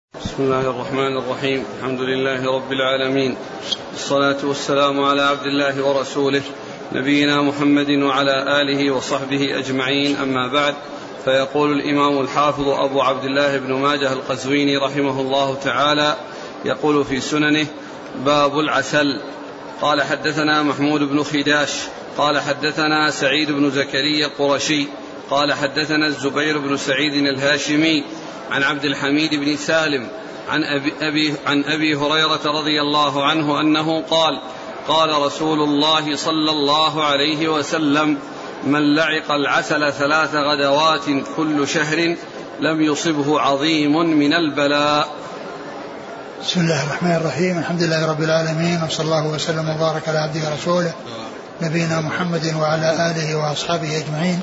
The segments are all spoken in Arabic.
بسم الله الرحمن الرحيم. الحمد لله رب العالمين، والصلاة والسلام على عبد الله ورسوله نبينا محمد وعلى آله وصحبه أجمعين، أما بعد. فيقول الإمام الحافظ أبو عبد الله بن ماجه القزويني رحمه الله تعالى، يقول في سننه: باب العسل. قال حدثنا محمود بن خداش قال حدثنا سعيد بن زكريا القرشي قال حدثنا الزبير بن سعيد الهاشمي عن عبد الحميد بن سالم عن أبي هريرة رضي الله عنه أنه قال: قال رسول الله صلى الله عليه وسلم: من لعق العسل 3 غدوات كل شهر لم يصبه عظيم من البلاء. بسم الله الرحمن الرحيم. الحمد لله رب العالمين، وصلى الله وسلم وبارك على عبده ورسوله نبينا محمد وعلى آله وأصحابه أجمعين،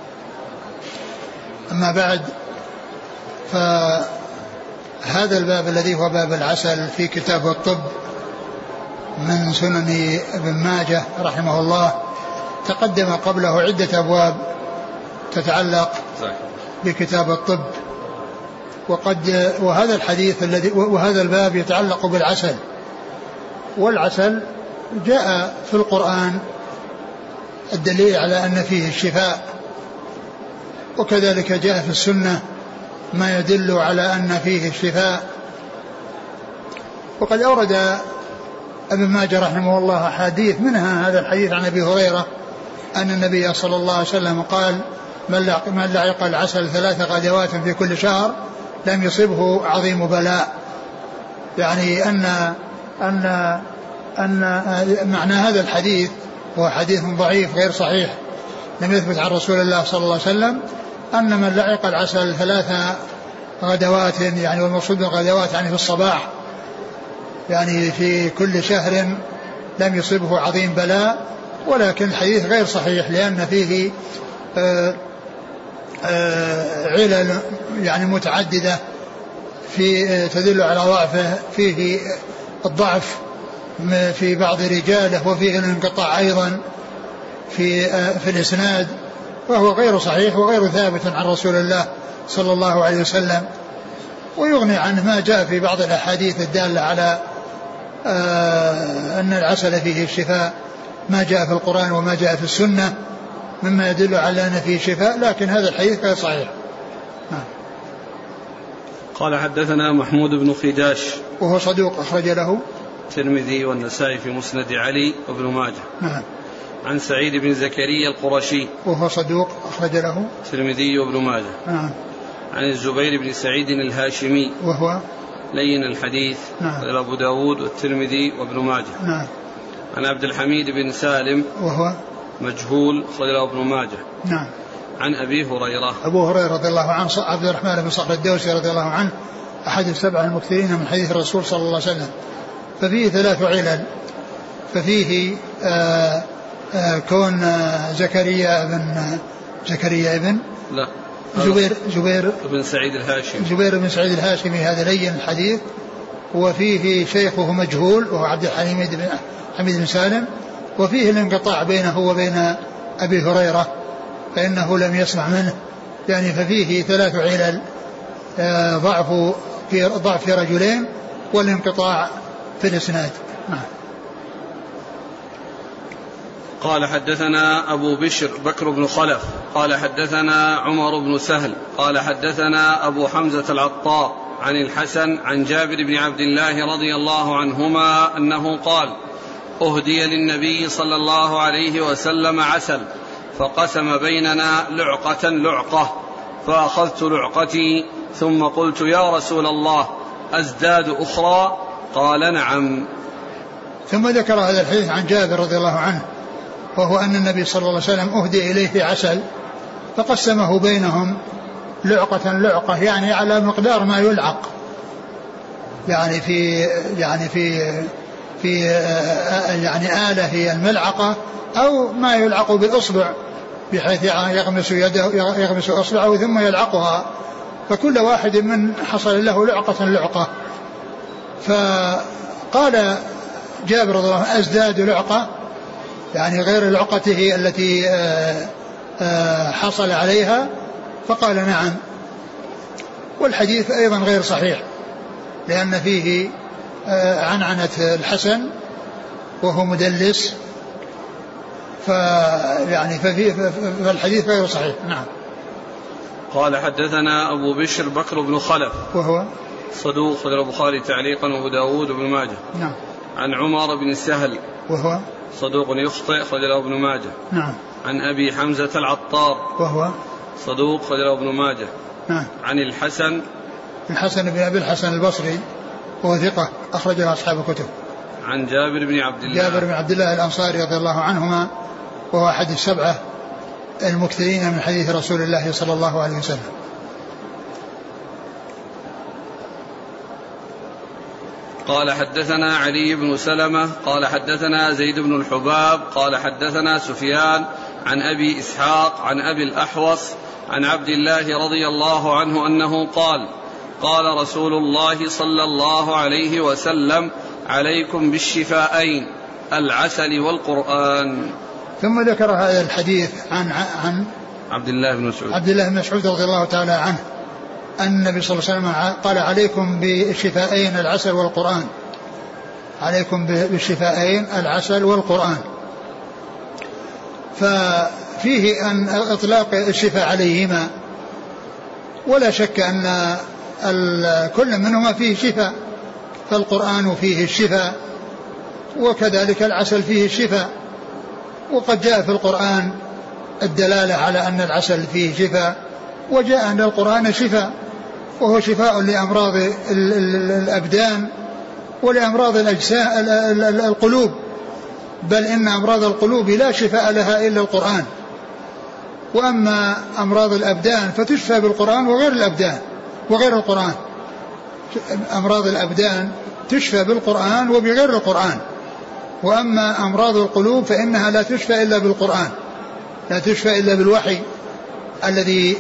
أما بعد. فهذا الباب الذي هو باب العسل في كتاب الطب من سنن ابن ماجه رحمه الله، تقدم قبله عدة أبواب تتعلق بكتاب الطب، وهذا الحديث وهذا الباب يتعلق بالعسل. والعسل جاء في القرآن الدليل على أن فيه الشفاء، وكذلك جاء في السنة ما يدل على أن فيه الشفاء. وقد أورد ابن ماجه رحمه الله حديث، منها هذا الحديث عن أبي هريرة أن النبي صلى الله عليه وسلم قال: من لعق العسل 3 غدوات في كل شهر لم يصبه عظيم بلاء. يعني أن معنى هذا الحديث هو حديث ضعيف غير صحيح، لم يثبت عن رسول الله صلى الله عليه وسلم أن من لعق العسل 3 غدوات، يعني والمقصود بالغدوات يعني في الصباح، يعني في كل شهر لم يصبه عظيم بلاء. ولكن الحديث غير صحيح لأن فيه علل يعني متعددة في تدل على ضعفه، فيه الضعف في بعض رجاله، وفيه الانقطاع أيضا في الإسناد، وهو غير صحيح وغير ثابت عن رسول الله صلى الله عليه وسلم. ويغني عنه ما جاء في بعض الأحاديث الدالة على أن العسل فيه الشفاء، ما جاء في القرآن وما جاء في السنة مما يدل على أن فيه شفاء، لكن هذا الحديث غير صحيح. قال حدثنا محمود بن خداش وهو صدوق أخرج له الترمذي والنسائي في مسند علي وابن ماجه. عن سعيد بن زكريا القرشي وهو صدوق أخرج له الترمذي وابن ماجه. عن الزبير بن سعيد الهاشمي وهو لين الحديث، قال أبو داود والترمذي وابن ماجه. عن عبد الحميد بن سالم وهو مجهول، قال ابن ماجه. عن أبي هريرة، أبو هريرة رضي الله عنه، عبد الرحمن بن صخر الدوسي رضي الله عنه، أحد السبع المكثرين من حديث الرسول صلى الله عليه وسلم. ففيه 3 علل، ففيه كون زكريا بن لا زبير بن سعيد الهاشمي، زبير بن سعيد الهاشمي، هذا لين الحديث. وفيه شيخه مجهول وهو عبد الحميد بن سالم. وفيه الانقطاع بينه وبين أبي هريرة فإنه لم يسمع منه، يعني ففيه 3 علل: ضعف في رجلين، والانقطاع في الإسناد. قال حدثنا أبو بشر بكر بن خلف قال حدثنا عمر بن سهل قال حدثنا أبو حمزة العطار عن الحسن عن جابر بن عبد الله رضي الله عنهما أنه قال: أهدي للنبي صلى الله عليه وسلم عسل، فقسم بيننا لعقة، فأخذت لعقتي ثم قلت: يا رسول الله أزداد أخرى؟ قال: نعم. ثم ذكر هذا الحديث عن جابر رضي الله عنه، وهو أن النبي صلى الله عليه وسلم أهدي إليه عسل فقسمه بينهم لعقة، يعني على مقدار ما يلعق، يعني في آلة هي الملعقة، أو ما يلعق بالأصبع بحيث يغمس أصبعه ثم يلعقها، فكل واحد من حصل له لعقة. فقال جابر رضي الله عنه: أزداد لعقة، يعني غير لعقته التي حصل عليها؟ فقال: نعم. والحديث أيضا غير صحيح، لأن فيه عنعنة الحسن وهو مدلس، فالحديث غير صحيح. نعم. قال حدثنا أبو بشر بكر بن خلف وهو صدوق خرج البخاري تعليقا وأبو داود وابن ماجه. نعم. عن عمر بن سهل وهو صدوق يخطئ خرج له ابن ماجه. نعم. عن أبي حمزة العطار وهو صدوق خرج له ابن ماجه. نعم. عن الحسن بن أبي الحسن البصري وهو ثقة أخرج له أصحاب الكتب. عن جابر بن عبد الله الأنصاري رضي الله عنهما وهو أحد السبعة المكثرين من حديث رسول الله صلى الله عليه وسلم. قال حدثنا علي بن سلمة قال حدثنا زيد بن الحباب قال حدثنا سفيان عن أبي إسحاق عن أبي الأحوص عن عبد الله رضي الله عنه أنه قال قال رسول الله صلى الله عليه وسلم عليكم بالشفاءين العسل والقرآن. ثم ذكر هذا الحديث عن عبد الله بن مسعود رضي الله تعالى عنه أن النبي صلى الله عليه وسلم قال عليكم بالشفاءين العسل والقرآن. عليكم بالشفاءين العسل والقرآن. ففيه أن إطلاق الشفاء عليهما، ولا شك أن كل منهما فيه شفاء، فالقرآن فيه الشفاء وكذلك العسل فيه الشفاء. وقد جاء في القرآن الدلالة على أن العسل فيه شفاء، وجاء أن القرآن شفاء، وهو شفاء لأمراض الأبدان ولأمراض القلوب، بل إن أمراض القلوب لا شفاء لها إلا القرآن. وأما أمراض الأبدان فتشفى بالقرآن وغير القرآن. أمراض الأبدان تشفى بالقرآن وبغير القرآن. وأما أمراض القلوب فإنها لا تشفى إلا بالقرآن، لا تشفى إلا بالوحي الذي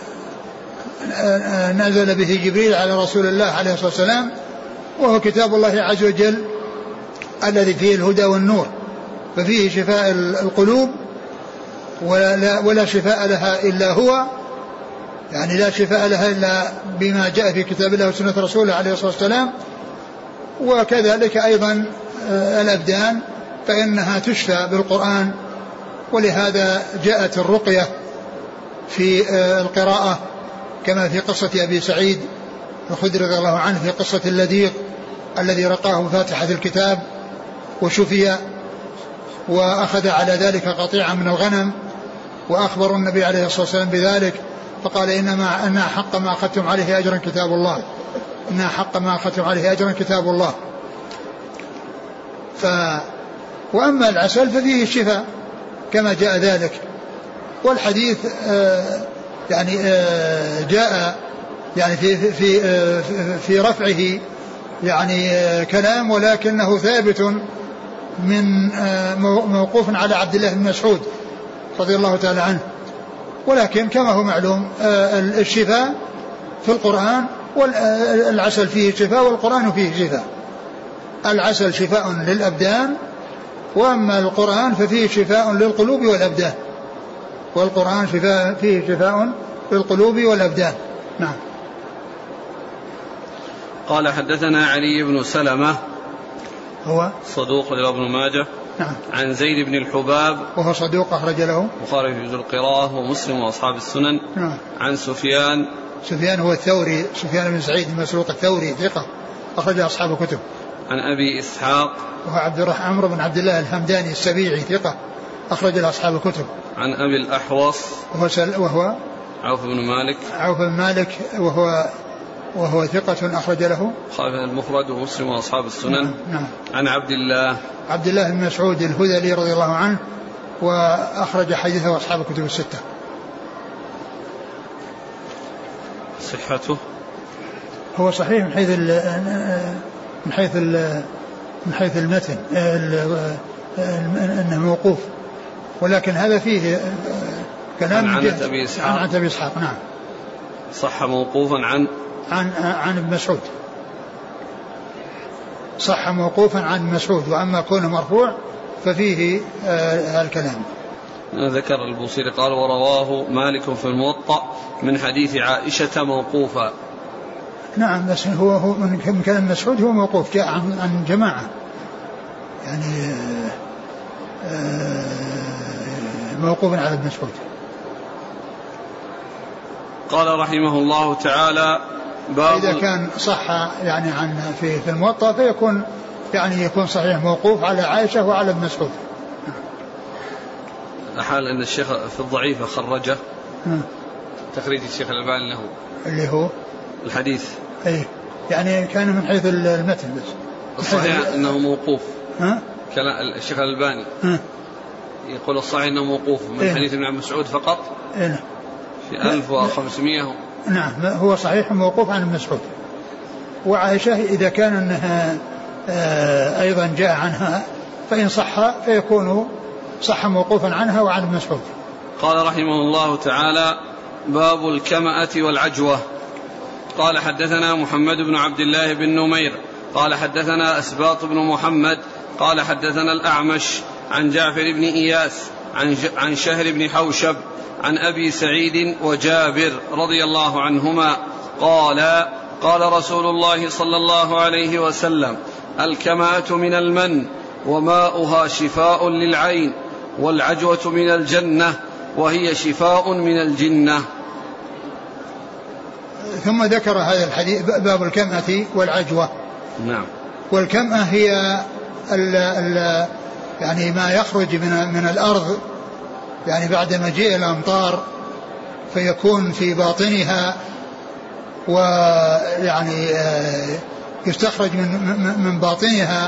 نزل به جبريل على رسول الله عليه الصلاة والسلام، وهو كتاب الله عز وجل الذي فيه الهدى والنور، ففيه شفاء القلوب ولا شفاء لها إلا هو، يعني لا شفاء لها إلا بما جاء في كتاب الله وسنة رسوله عليه الصلاة والسلام. وكذلك أيضا الأبدان فإنها تشفى بالقرآن، ولهذا جاءت الرقية في القراءة كما في قصة أبي سعيد الخدري رضي الله عنه في قصة اللديق الذي رقاه فاتحة الكتاب وشفي، وأخذ على ذلك قطيعا من الغنم، وأخبر النبي عليه الصلاة والسلام بذلك، فقال إن حق ما أخذتم عليه أجرا كتاب الله، إن حق ما أخذتم عليه أجرا كتاب الله. وأما العسل ففيه الشفاء كما جاء ذلك. والحديث يعني جاء يعني في رفعه يعني كلام، ولكنه ثابت من موقوف على عبد الله بن مسعود رضي الله تعالى عنه. ولكن كما هو معلوم الشفاء في القرآن، والعسل فيه شفاء والقرآن فيه شفاء. العسل شفاء للأبدان، وأما القرآن ففيه شفاء للقلوب والأبدان، والقرآن فيه شفاء للقلوب والأبدان. نعم. قال حدثنا علي بن سلمة هو صدوق له ابن ماجه. نعم. عن زيد بن الحباب وهو صدوق أخرج له البخاري في جزء القراءة ومسلم وأصحاب السنن. نعم. عن سفيان هو الثوري، سفيان بن سعيد المسروق الثوري ثقة أخرج أصحاب الكتب. عن أبي إسحاق وهو عمرو بن عبد الله الحمداني السبيعي ثقة أخرج أصحاب الكتب. عن أبي الأحوص وهو عوف بن مالك وهو ثقة أخرج له المفرد ومسلم وأصحاب السنن. نعم. عن عبد الله بن مسعود الهذلي رضي الله عنه، وأخرج حديثه أصحاب الكتب الستة. صحته هو صحيح من حيث المتن انه موقوف، ولكن هذا فيه كلام عن أبي إسحاق. نعم. صح موقوفا عن ابن مسعود، صح موقوفا عن مسعود، وأما كونه مرفوع ففيه الكلام. ذكر البوصيري قال ورواه مالك في الموطأ من حديث عائشة موقوفا. نعم بس هو من كلام مسعود هو موقوف جاء عن جماعة يعني موقوف على ابن مسعود. قال رحمه الله تعالى باب إذا كان صح يعني عن في الموطأ فيكون يعني يكون صحيح موقوف على عائشة وعلى ابن مسعود. الحال أن الشيخ في الضعيفة خرجه تخريج الشيخ الألباني له اللي هو الحديث أي يعني كان من حيث المتن بس الصحيح أنه موقوف. الشيخ الألباني يقول الصحيح أنه موقوف من حديث ابن مسعود فقط في 1500. نعم هو صحيح موقوف عن ابن مسعود. وعائشة إذا كان أنها أيضا جاء عنها فإن صح فيكون صح موقوفا عنها وعن ابن مسعود. قال رحمه الله تعالى باب الكمأة والعجوة. قال حدثنا محمد بن عبد الله بن نمير قال حدثنا أسباط بن محمد قال حدثنا الأعمش عن جعفر بن إياس عن شهر بن حوشب عن أبي سعيد وجابر رضي الله عنهما قال قال رسول الله صلى الله عليه وسلم الكمأة من المن وماؤها شفاء للعين والعجوة من الجنة وهي شفاء من الجنة. ثم ذكر هذا الحديث باب الكمأة والعجوة. نعم. والكمأة هي يعني ما يخرج من الأرض يعني بعد مجيء الأمطار فيكون في باطنها ويعني يستخرج من باطنها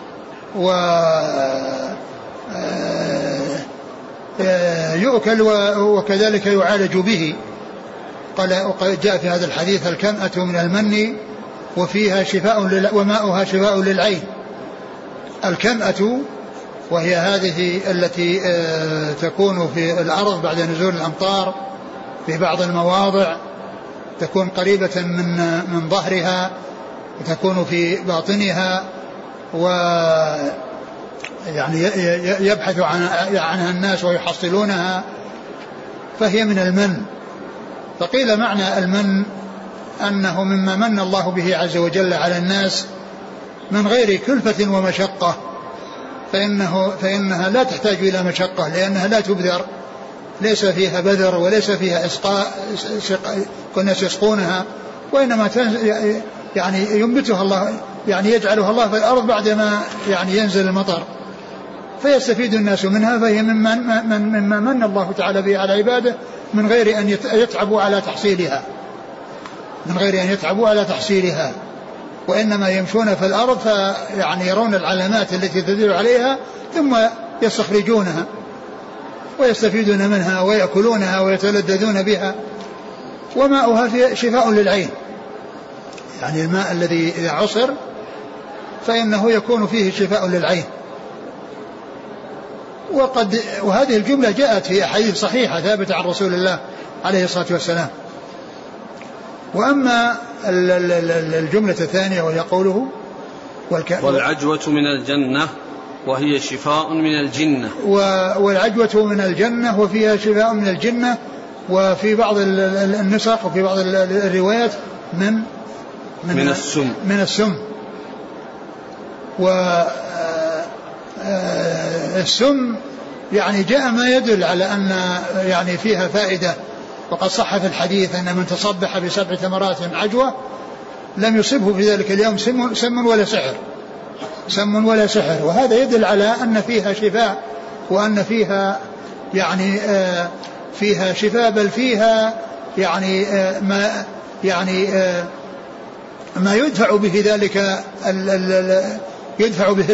ويؤكل وكذلك يعالج به. قال جاء في هذا الحديث الكمأة من المن وفيها شفاء وماؤها شفاء للعين. الكمأة وهي هذه التي تكون في الأرض بعد نزول الأمطار في بعض المواضع تكون قريبة من ظهرها وتكون في باطنها ويعني يبحث عنها الناس ويحصلونها فهي من المن. فقيل معنى المن أنه مما من الله به عز وجل على الناس من غير كلفة ومشقة فإنها لا تحتاج إلى مشقة لأنها لا تبذر ليس فيها بذر وليس فيها إسقاء كالناس يسقونها وإنما يعني ينبتها الله يعني يجعلها الله في الأرض بعدما يعني ينزل المطر فيستفيد الناس منها فهي مما من الله تعالى به على عباده من غير أن يتعبوا على تحصيلها وإنما يمشون في الأرض فيعني يرون العلامات التي تدل عليها ثم يستخرجونها ويستفيدون منها ويأكلونها ويتلذذون بها. وماؤها شفاء للعين يعني الماء الذي إذا عصر فإنه يكون فيه شفاء للعين. وهذه الجملة جاءت في أحاديث صحيحة ثابتة عن رسول الله عليه الصلاة والسلام. وأما الجملة الثانية وهي قوله والعجوة من الجنة وهي شفاء من الجنة. والعجوة من الجنة وفيها شفاء من الجنة. وفي بعض النسخ وفي بعض الروايات من السم. والسم يعني جاء ما يدل على أن يعني فيها فائدة. وقد صح في الحديث أن من تصبح ب7 تمرات عجوة لم يصبه في ذلك اليوم سم ولا سحر. وهذا يدل على أن فيها شفاء وأن فيها يعني فيها شفاء بل فيها يعني ما يدفع به ذلك يدفع به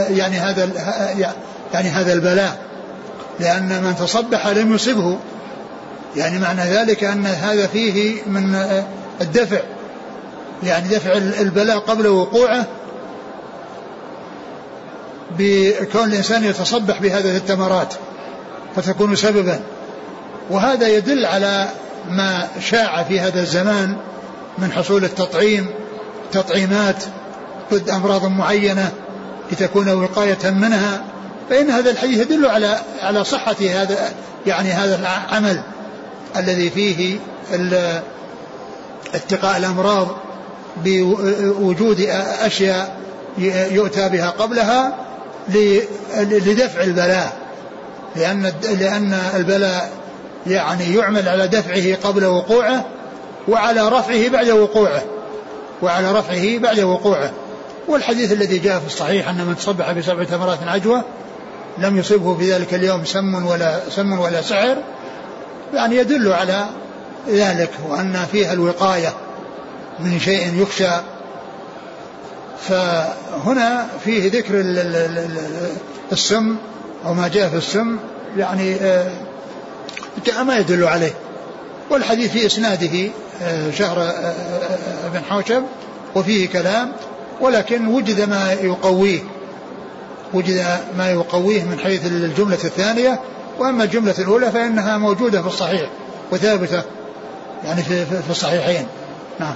يعني هذا البلاء لأن من تصبح لم يصبه يعني معنى ذلك أن هذا فيه من الدفع يعني دفع البلاء قبل وقوعه بكون الإنسان يتصبح بهذه التمرات فتكون سببا. وهذا يدل على ما شاع في هذا الزمان من حصول تطعيمات ضد أمراض معينة لتكون وقاية منها. فإن هذا الحديث يدل على صحة هذا العمل الذي فيه اتقاء الأمراض بوجود أشياء يؤتى بها قبلها لدفع البلاء، لأن البلاء يعني يعمل على دفعه قبل وقوعه وعلى رفعه بعد وقوعه. والحديث الذي جاء في الصحيح أن من صبح ب7 تمرات عجوة لم يصبه في ذلك اليوم سم ولا سحر، يعني يدل على ذلك، وأن فيها الوقاية من شيء يخشى. فهنا فيه ذكر السم أو ما جاء في السم، يعني ما يدل عليه. والحديث في إسناده شهر بن حوشب وفيه كلام، ولكن وجد ما يقويه من حيث الجملة الثانية. وأما الجملة الأولى فإنها موجودة في الصحيح وثابتة يعني في الصحيحين. نعم.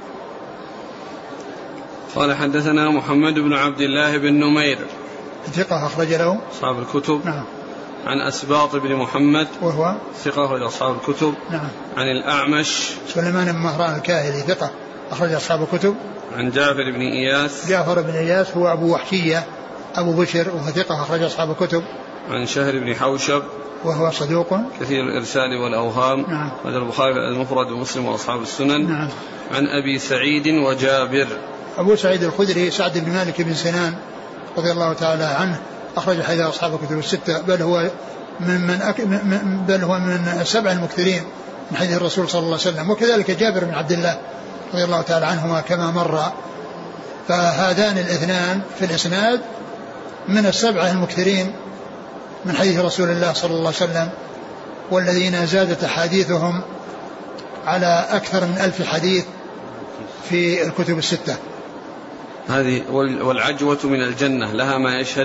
قال حدثنا محمد بن عبد الله بن نمير ثقة أخرج له أصحاب الكتب. نعم. عن أسباط بن محمد وهو ثقة أخرج أصحاب الكتب. نعم. عن الأعمش سليمان بن مهران الكاهلي ثقة أخرج أصحاب الكتب. عن جعفر بن إياس هو أبو وحشية أبو بشر وهو ثقة أخرج أصحاب الكتب. عن شهر بن حوشب وهو صدوق كثير الإرسال والأوهام. نعم. هذا البخاري المفرد ومسلم وأصحاب السنن. نعم. عن أبي سعيد وجابر. أبو سعيد الخدري سعد بن مالك بن سنان رضي الله تعالى عنه أخرج حديث أصحاب الكتب الستة، بل هو من 7 المكثرين من حديث الرسول صلى الله عليه وسلم. وكذلك جابر بن عبد الله رضي الله تعالى عنهما كما مر. فهذان الاثنان في الإسناد من 7 المكثرين من حديث رسول الله صلى الله عليه وسلم، والذين زادت أحاديثهم على أكثر من 1000 حديث في الكتب الستة. هذه والعجوة من الجنة لها ما يشهد؟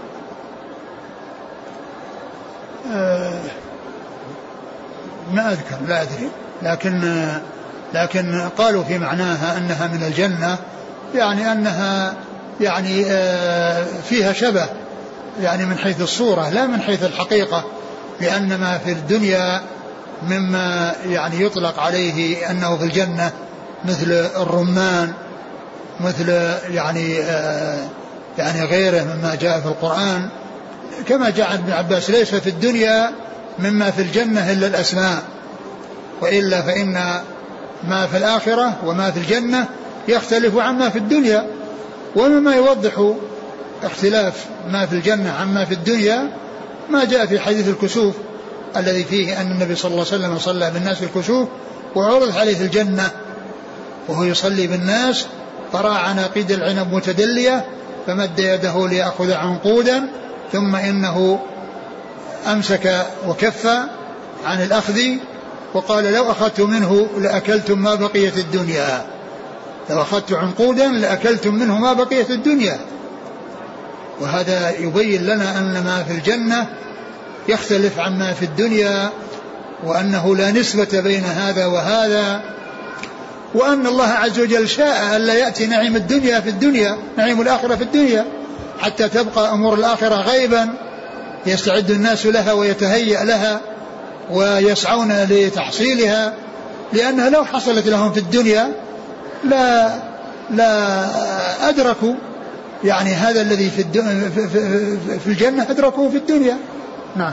ما أذكر، لا أدري، لكن قالوا في معناها أنها من الجنة، يعني أنها يعني فيها شبه يعني من حيث الصورة لا من حيث الحقيقة، لأن ما في الدنيا مما يعني يطلق عليه أنه في الجنة مثل الرمان، مثل يعني غيره مما جاء في القرآن، كما جاء ابن عباس ليس في الدنيا مما في الجنة إلا الأسماء، وإلا فإن ما في الآخرة وما في الجنة يختلف عما في الدنيا. ومما يوضح اختلاف ما في الجنة عما في الدنيا ما جاء في حديث الكسوف الذي فيه أن النبي صلى الله عليه وسلم صلى بالناس الكسوف وعرض عليه الجنة وهو يصلي بالناس، فرأى عناقيد العنب متدلية فمد يده ليأخذ عنقودا، ثم إنه أمسك وكف عن الأخذ وقال لو أخذت منه لأكلتم ما بقية الدنيا، لو أخذت عنقودا لأكلتم منه ما بقية الدنيا. وهذا يبين لنا أن ما في الجنة يختلف عما في الدنيا، وأنه لا نسبة بين هذا وهذا، وأن الله عز وجل شاء ألا يأتي نعيم الدنيا في الدنيا، نعيم الآخرة في الدنيا، حتى تبقى أمور الآخرة غيبا يستعد الناس لها ويتهيأ لها ويسعون لتحصيلها، لأنها لو حصلت لهم في الدنيا لا أدركوا يعني هذا الذي في الجنة أدركوه في الدنيا. نعم.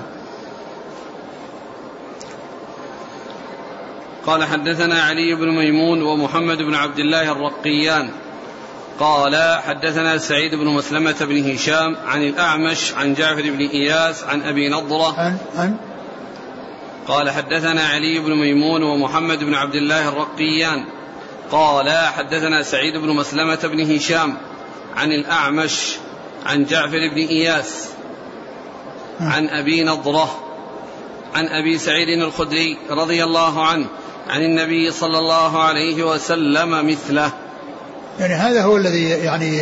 قال حدثنا علي بن ميمون ومحمد بن عبد الله الرقيان قال حدثنا سعيد بن مسلمة بن هشام عن الأعمش عن جعفر بن إياس عن أبي نضرة قال حدثنا علي بن ميمون ومحمد بن عبد الله الرقيان قال حدثنا سعيد بن مسلمة بن هشام عن الأعمش عن جعفر بن إياس عن أبي نضرة عن أبي سعيد الخدري رضي الله عنه عن النبي صلى الله عليه وسلم مثله. يعني هذا هو الذي يعني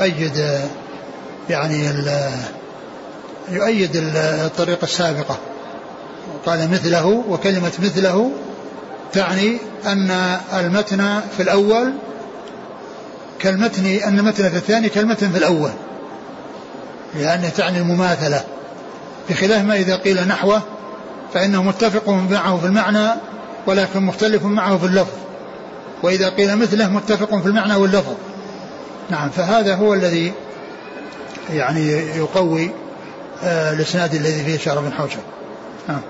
يؤيد الطريقة السابقة. قال مثله، وكلمة مثله تعني أن المتن في الأول كالمتن، أن المتن في الثاني كالمتن في الأول، لأنه تعني المماثلة، بخلاف ما إذا قيل نحوه فإنه متفق معه في المعنى ولكن مختلف معه في اللفظ. وإذا قيل مثله متفق في المعنى واللفظ. نعم. فهذا هو الذي يعني يقوي الإسناد الذي فيه شهر بن حوشب. نعم.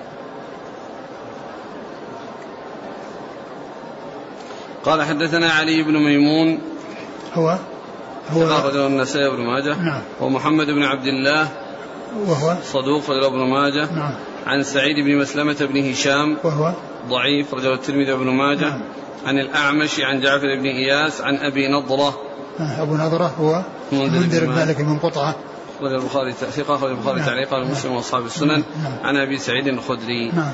قال حدثنا علي بن ميمون هو رجل النسائي بن ماجه. نعم. ومحمد بن عبد الله وهو صدوق رجل ابن ماجه. نعم. عن سعيد بن مسلمة بن هشام وهو ضعيف رجل الترمذي وابن ماجه. نعم. عن الأعمش عن جعفر بن إياس عن أبي نضرة. أبو نضرة هو منذر بن مالك من قطعة رجل البخاري ثقة أخرج البخاري تعليقا ومسلم وأصحاب السنن. عن أبي سعيد الخدري. نعم.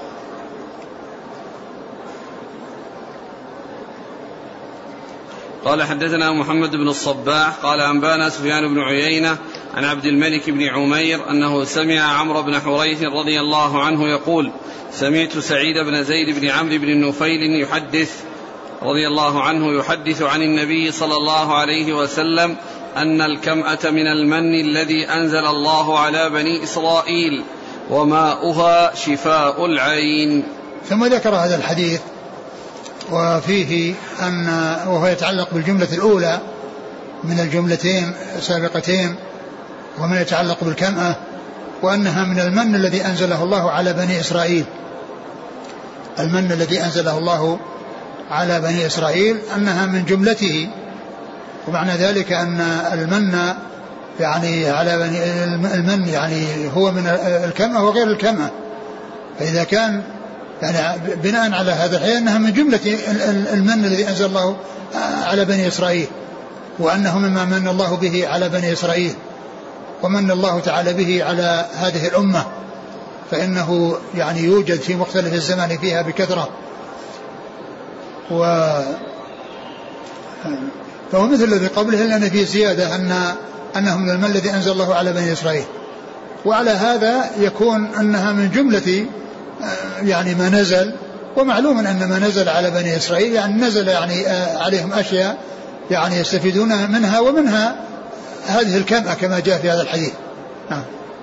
قال حدثنا محمد بن الصباح قال أنبانا سفيان بن عيينة عن عبد الملك بن عمير أنه سمع عمرو بن حريث رضي الله عنه يقول سمعت سعيد بن زيد بن عمرو بن النفيل يحدث رضي الله عنه يحدث عن النبي صلى الله عليه وسلم أن الكمأة من المن الذي أنزل الله على بني إسرائيل وماؤها شفاء العين. ثم ذكر هذا الحديث وفيه وهو يتعلق بالجملة الأولى من الجملتين السابقتين ومن يتعلق بالكمأة وأنها من المن الذي أنزله الله على بني إسرائيل. المن الذي أنزله الله على بني إسرائيل أنها من جملته، ومعنى ذلك أن المن يعني على بني المن يعني هو من الكمأة وغير الكمأة. فإذا كان يعني بناء على هذا الحين أنها من جملة المن الذي أنزل الله على بني إسرائيل، وأنه مما من الله به على بني إسرائيل ومن الله تعالى به على هذه الأمة، فإنه يعني يوجد في مختلف الزمان فيها بكثرة. فهو مثل الذي قبله لأن فيه زيادة أنه من المن الذي أنزل الله على بني إسرائيل، وعلى هذا يكون أنها من جملة يعني ما نزل. ومعلوم أن ما نزل على بني إسرائيل يعني نزل يعني عليهم أشياء يعني يستفيدون منها، ومنها هذه الكمأة كما جاء في هذا الحديث. نعم.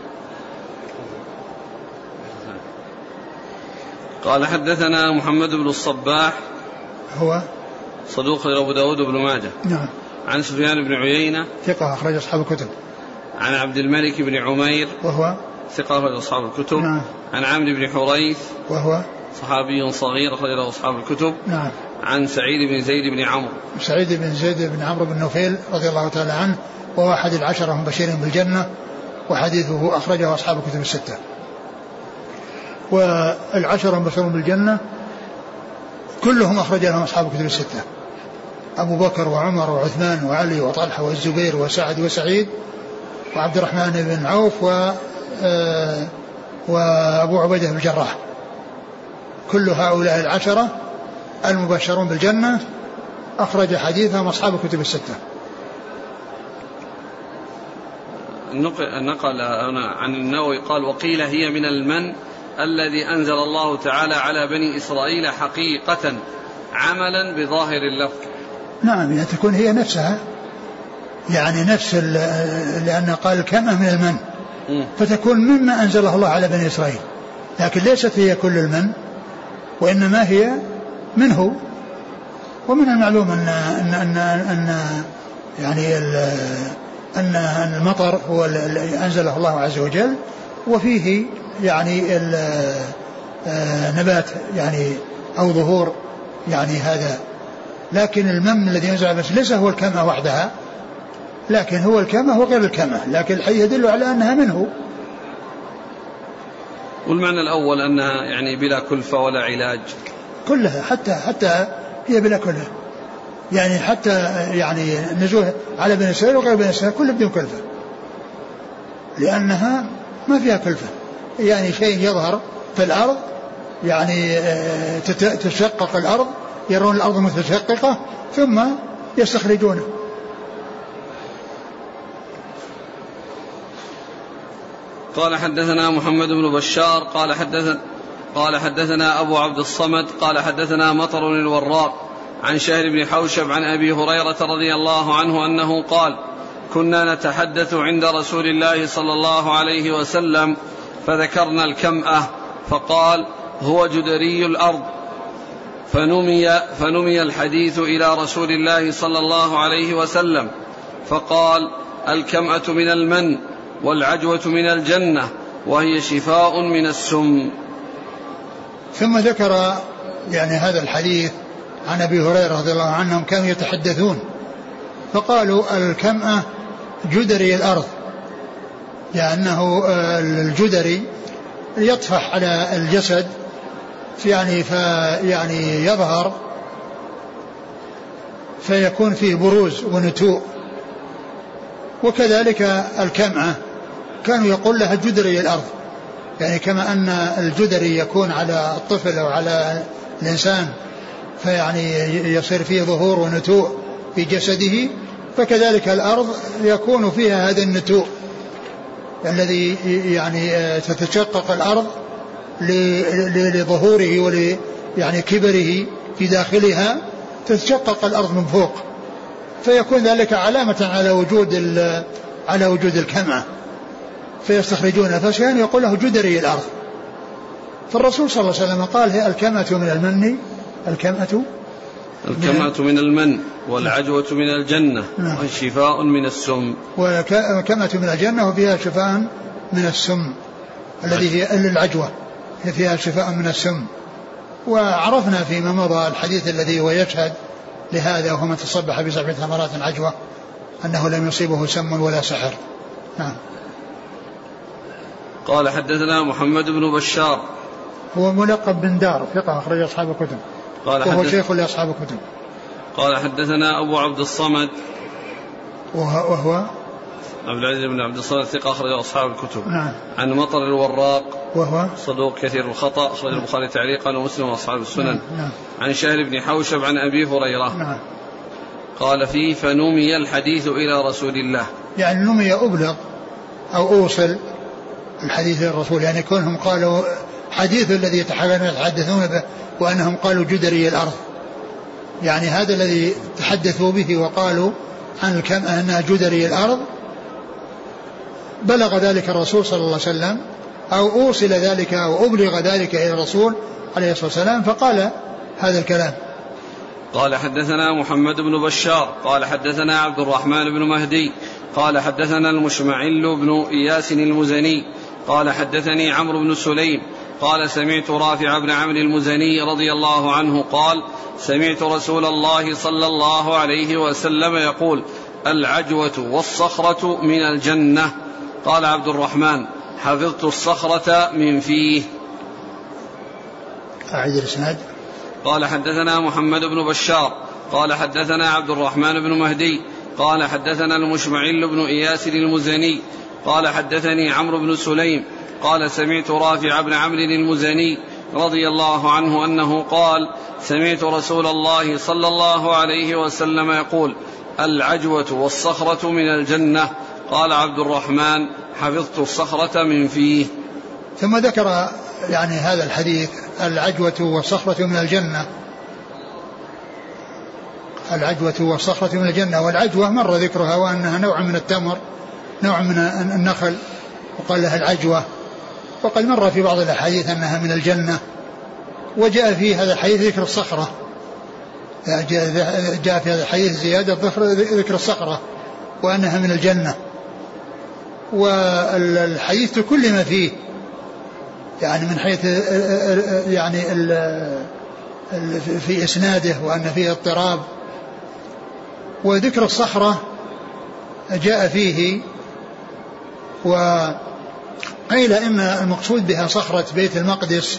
قال حدثنا محمد بن الصباح هو صدوق أبو داود بن ماجه. نعم. عن سفيان بن عيينة ثقة أخرج أصحاب الكتب. عن عبد الملك بن عمير وهو ثقة أخرج أصحاب الكتب. نعم. عن عمرو بن حريث وهو صحابي صغير أخرج له أصحاب الكتب. نعم. عن سعيد بن زيد بن عمرو سعيد بن زيد بن عمرو بن نفيل رضي الله تعالى عنه، وهو أحد العشرة المبشرين بالجنة، وحديثه أخرجه أصحاب الكتب الستة. والعشرة المبشرون بالجنة كلهم أخرج لهم أصحاب الكتب الستة: أبو بكر وعمر وعثمان وعلي وطلحة والزبير وسعد وسعيد وعبد الرحمن بن عوف وأبو عبيدة بن الجراح. كل هؤلاء العشرة المبشرون بالجنة أخرج حديثهم أصحاب الكتب الستة. نقل عن النووي قال وقيل هي من المن الذي أنزل الله تعالى على بني إسرائيل حقيقة عملا بظاهر اللفظ. نعم، يعني تكون هي نفسها يعني نفس لأن قال كما من المن فتكون مما أنزله الله على بني إسرائيل، لكن ليست هي كل المن وإنما هي منه. ومن المعلوم أن يعني أن المطر هو الذي أنزله الله عز وجل، وفيه يعني نبات يعني أو ظهور يعني هذا، لكن المن الذي ينزل بس ليس هو الكمة وحدها، لكن هو الكمة وغير الكمة، لكن الحديث يدل على أنها منه. والمعنى الأول أنها يعني بلا كلفة ولا علاج كلها، حتى هي بلا كلفة، يعني حتى يعني نزول على بني إسرائيل وغير بني إسرائيل كله بدون كلفة، لأنها ما فيها كلفة، يعني شيء يظهر في الأرض يعني تشقق الأرض، يرون الأرض متشققة ثم يستخرجونه. قال حدثنا محمد بن بشار قال حدثنا أبو عبد الصمد قال حدثنا مطر الوراق عن شهر بن حوشب عن أبي هريرة رضي الله عنه أنه قال كنا نتحدث عند رسول الله صلى الله عليه وسلم فذكرنا الكمأة فقال هو جدري الأرض، فنمي الحديث إلى رسول الله صلى الله عليه وسلم فقال: الكمأة من المن والعجوة من الجنة وهي شفاء من السم. ثم ذكر يعني هذا الحديث عن أبي هريرة رضي الله عنهم كانوا يتحدثون فقالوا: الكمأة جدري الأرض، لأنه الجدري يطفح على الجسد يعني يظهر فيكون فيه بروز ونتوء. وكذلك الكمأة كانوا يقول لها جدري الأرض، يعني كما أن الجدري يكون على الطفل أو على الإنسان فيعني يصير فيه ظهور ونتوء في جسده، فكذلك الأرض يكون فيها هذا النتوء الذي يعني تتشقق الأرض لظهوره يعني كبره في داخلها، تتشقق الأرض من فوق، فيكون ذلك علامة على وجود الكمأة، فيستخرجونها، فكان يقول له جدري الأرض. فالرسول صلى الله عليه وسلم قال: هي الكمأة من المن، الكمأة من المن والعجوة من الجنة وشفاء من السم. والكمأة من الجنة وفيها شفاء من السم الذي هي العجوة، هي فيها شفاء من السم. وعرفنا فيما مضى الحديث الذي هو يشهد لهذا، وهو من تصبح ب7 ثمرات عجوة أنه لم يصيبه سم ولا سحر. نعم. قال: حدثنا محمد بن بشار، هو ملقب بن دار، ثقة أخرج أصحاب الكتب، وهو شيخ لأصحاب الكتب. قال: حدثنا أبو عبد الصمد، وهو عبد العزيز بن عبد الصمد، ثقة أخرج أصحاب الكتب. نعم. عن مطر الوراق، وهو صدوق كثير الخطأ، أخرج البخاري تعليقا ومسلم وأصحاب السنن. نعم. عن شهر بن حوشب عن أبي هريرة. نعم. قال فيه: فنمي الحديث إلى رسول الله، يعني نمي أبلغ أو أوصل الحديث إلى الرسول، يعني كونهم قالوا حديث الذي يتحدثون به وأنهم قالوا جدري الأرض، يعني هذا الذي تحدثوا به وقالوا عن الكمأة أنها جدري الأرض، بلغ ذلك الرسول صلى الله عليه وسلم أو أوصل ذلك أو أبلغ ذلك إلى الرسول عليه الصلاة والسلام فقال هذا الكلام. قال: حدثنا محمد بن بشار قال: حدثنا عبد الرحمن بن مهدي قال: حدثنا المشمعل بن إياس المزني قال: حدثني عمرو بن سليم قال: سمعت رافع بن عمرو المزني رضي الله عنه قال: سمعت رسول الله صلى الله عليه وسلم يقول: العجوة والصخرة من الجنة. قال عبد الرحمن: حفظت الصخرة من فيه. أعيد الإسناد. قال: حدثنا محمد بن بشار قال: حدثنا عبد الرحمن بن مهدي قال: حدثنا المشمعل بن إياس المزني قال: حدثني عمرو بن سليم قال: سمعت رافع بن عمرو المزني رضي الله عنه أنه قال: سمعت رسول الله صلى الله عليه وسلم يقول: العجوة والصخرة من الجنة. قال عبد الرحمن: حفظت الصخرة من فيه. ثم ذكر يعني هذا الحديث: العجوة والصخرة من الجنة، العجوة والصخرة من الجنة. والعجوة مر ذكرها وأنها نوع من التمر، نوع من النخل، وقال لها العجوة. وقد مر في بعض الأحاديث أنها من الجنة، وجاء في هذا الحديث ذكر الصخرة، جاء في هذا الحديث زيادة ذكر الصخرة وأنها من الجنة. والحديث تكلم فيه يعني من حيث يعني في إسناده وأن فيه اضطراب. وذكر الصخرة جاء فيه، وقيل إن المقصود بها صخرة بيت المقدس،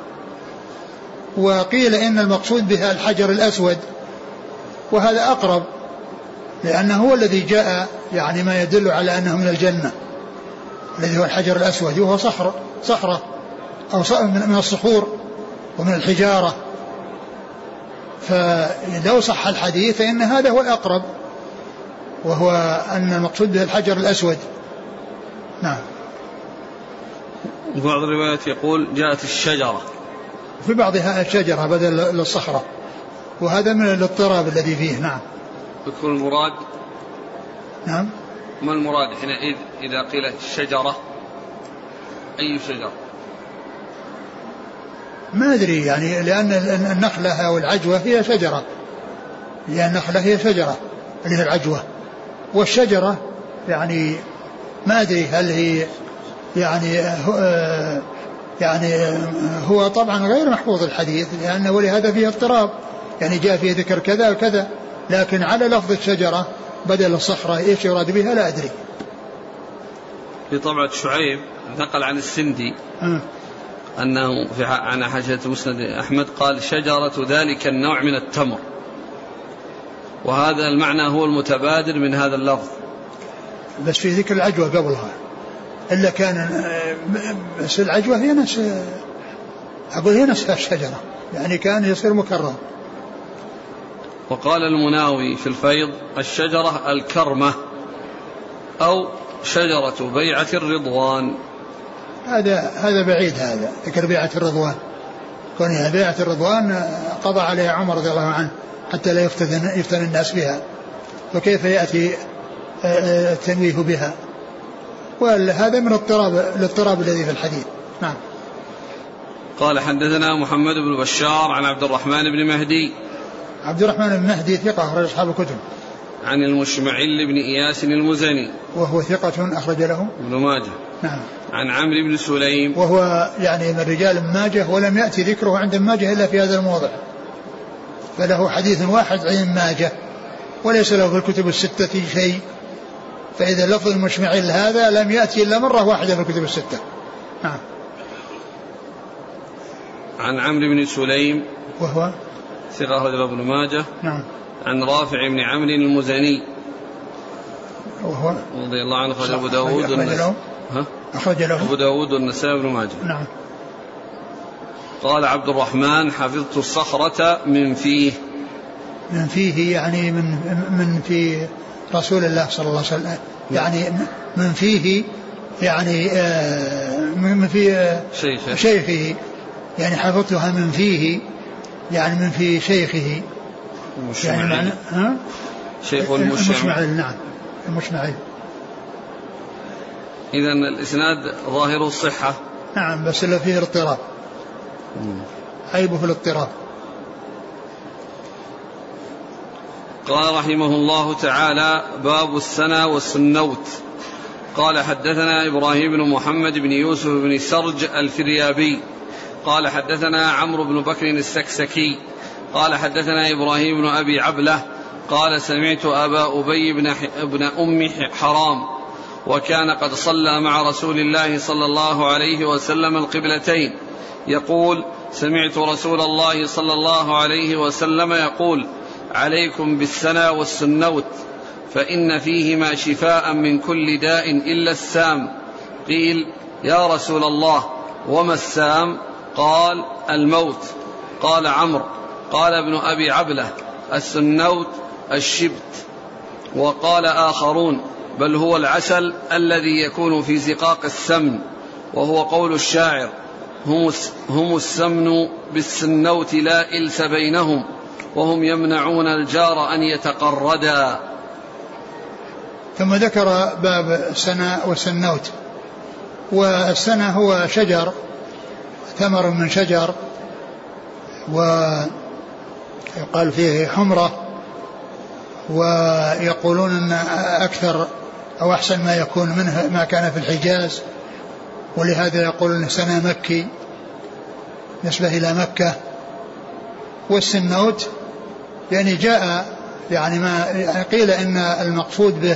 وقيل إن المقصود بها الحجر الأسود، وهذا أقرب لأنه هو الذي جاء يعني ما يدل على أنه من الجنة، الذي هو الحجر الأسود، وهو صخرة أو من الصخور ومن الحجارة. فلو صح الحديث فإن هذا هو الأقرب، وهو أن المقصود به الحجر الأسود. نعم. بعض الروايات يقول جاءت الشجرة، في بعضها الشجرة بدل الصخرة، وهذا من الاضطراب الذي فيه. نعم. يكون المراد. نعم. ما المراد حينئذ إذا قيلت الشجرة؟ أي شجرة؟ ما أدري يعني، لأن النخلة أو العجوة هي شجرة، لأن النخلة هي شجرة اللي هي العجوة، والشجرة يعني ما أدري هل هي يعني هو طبعا غير محفوظ الحديث، لأنه ولهذا فيه اضطراب، يعني جاء فيه ذكر كذا وكذا، لكن على لفظ الشجرة بدل الصخرة إيش يراد بها لا أدري. في طبعة شعيب نقل عن السندي أنه عن حاشية مسند أحمد قال شجرة ذلك النوع من التمر، وهذا المعنى هو المتبادر من هذا اللفظ، بس في ذكر العجوة قبلها، إلا كان بس العجوة هي نفس، أقول هي نفس الشجرة، يعني كان يصير مكرر. وقال المناوي في الفيض الشجرة الكرمة أو شجرة بيعة الرضوان. هذا بعيد، هذا ذكر بيعة الرضوان، كونها بيعة الرضوان قضى عليها عمر رضي الله عنه حتى لا يفتن الناس بها، وكيف يأتي التنويه بها، وهذا من الاضطراب الذي في الحديث. نعم. قال حدثنا محمد بن بشار عن عبد الرحمن بن مهدي. عبد الرحمن بن مهدي ثقة أخرج أصحاب الكتب. عن المشمعل بن إياس المزني وهو ثقة أخرج له ابن ماجه. نعم. عن عمرو بن سليم وهو يعني من رجال ابن ماجه، ولم يأتي ذكره عند ابن ماجه إلا في هذا الموضع، فله حديث واحد عن ابن ماجه وليس له في الكتب الستة شيء، فإذا لفظ المشمعل هذا لم يأتي إلا مرة واحدة في الكتب الستة. نعم. عن عمرو بن سليم وهو ثقة أخرج له ابن ماجه. نعم. عن رافع بن عمرو المزني وهو رضي الله عنه أخرج أبو داود أخرج له أبو داود والنسائي بن ماجه. نعم. قال عبد الرحمن حفظت الصخرة من فيه. من فيه يعني من في رسول الله صلى الله عليه وسلم، يعني من فيه يعني من في شيخه، يعني حفظتها من فيه يعني من في شيخه، يعني معنى شيخ المشمعل. نعم المشمعل. إذن الإسناد ظاهر الصحة. نعم، بس اللي فيه الاضطراب، عيبه في الاضطراب. قال رحمه الله تعالى باب السنى والسنوت. قال حدثنا إبراهيم بن محمد بن يوسف بن سرج الفريابي قال حدثنا عمرو بن بكر السكسكي قال حدثنا إبراهيم بن أبي عبلة قال سمعت أبا أبي بن أم حرام وكان قد صلى مع رسول الله صلى الله عليه وسلم القبلتين يقول سمعت رسول الله صلى الله عليه وسلم يقول عليكم بالسنى والسنوت فإن فيهما شفاء من كل داء إلا السام. قيل يا رسول الله وما السام؟ قال الموت. قال عمرو قال ابن أبي عبلة السنوت الشبت. وقال آخرون بل هو العسل الذي يكون في زقاق السمن، وهو قول الشاعر هم السمن بالسنوت لا إلس بينهم وهم يمنعون الجار أن يتقردا. ثم ذكر باب السنى والسنوت. والسنى هو شجر، ثمر من شجر، ويقال فيه حمرة، ويقولون أن أكثر أو أحسن ما يكون منه ما كان في الحجاز، ولهذا يقولون سنى مكي نسبة إلى مكة. والسنوت يعني جاء يعني ما قيل إن المقصود به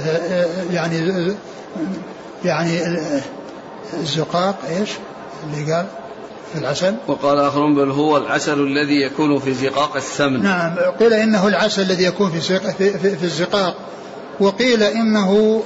يعني الزقاق إيش اللي قال في العسل. وقال آخرون بل هو العسل الذي يكون في زقاق السمن. نعم، قيل إنه العسل الذي يكون في الزقاق، وقيل إنه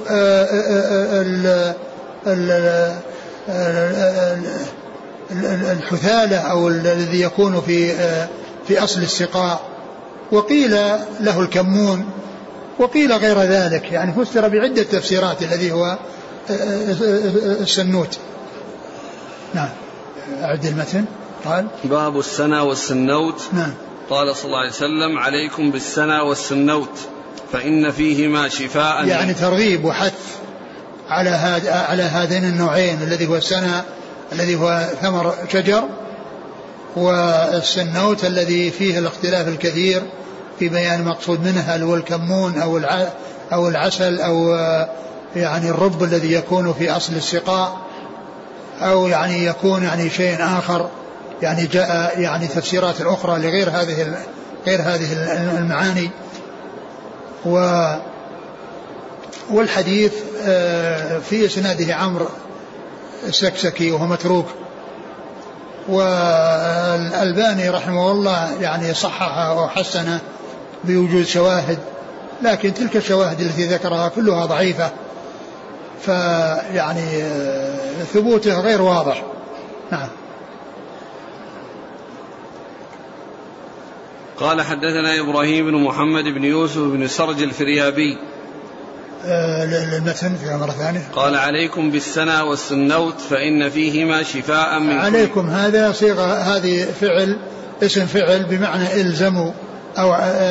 الحثالة أو الذي يكون في أصل السقاء، وقيل له الكمون، وقيل غير ذلك، يعني فسر بعدة تفسيرات الذي هو السنوت. نعم. أعد المتن. قال باب السنى والسنوت. نعم. قال صلى الله عليه وسلم عليكم بالسنى والسنوت فإن فيهما شفاء، يعني ترغيب وحث على هذين النوعين، الذي هو السنى الذي هو ثمر شجر، والسنوت الذي فيه الاختلاف الكثير في بيان المقصود منه، هل هو الكمون أو العسل أو يعني الرب الذي يكون في أصل السقاء، أو يعني يكون يعني شيء آخر. يعني جاء يعني تفسيرات الأخرى لغير هذه المعاني. والحديث في إسناده عمرو السكسكي وهو متروك، والألباني رحمه الله يعني صححه وحسنه بوجود شواهد، لكن تلك الشواهد التي ذكرها كلها ضعيفة، فيعني ثبوته غير واضح. نعم. قال حدثنا إبراهيم بن محمد بن يوسف بن سرج الفريابي. المتن في مرة ثانية. قال عليكم بالسنا والسنوت فإن فيهما شفاء من عليكم هذا صيغة، هذه فعل اسم فعل بمعنى الزموا، أو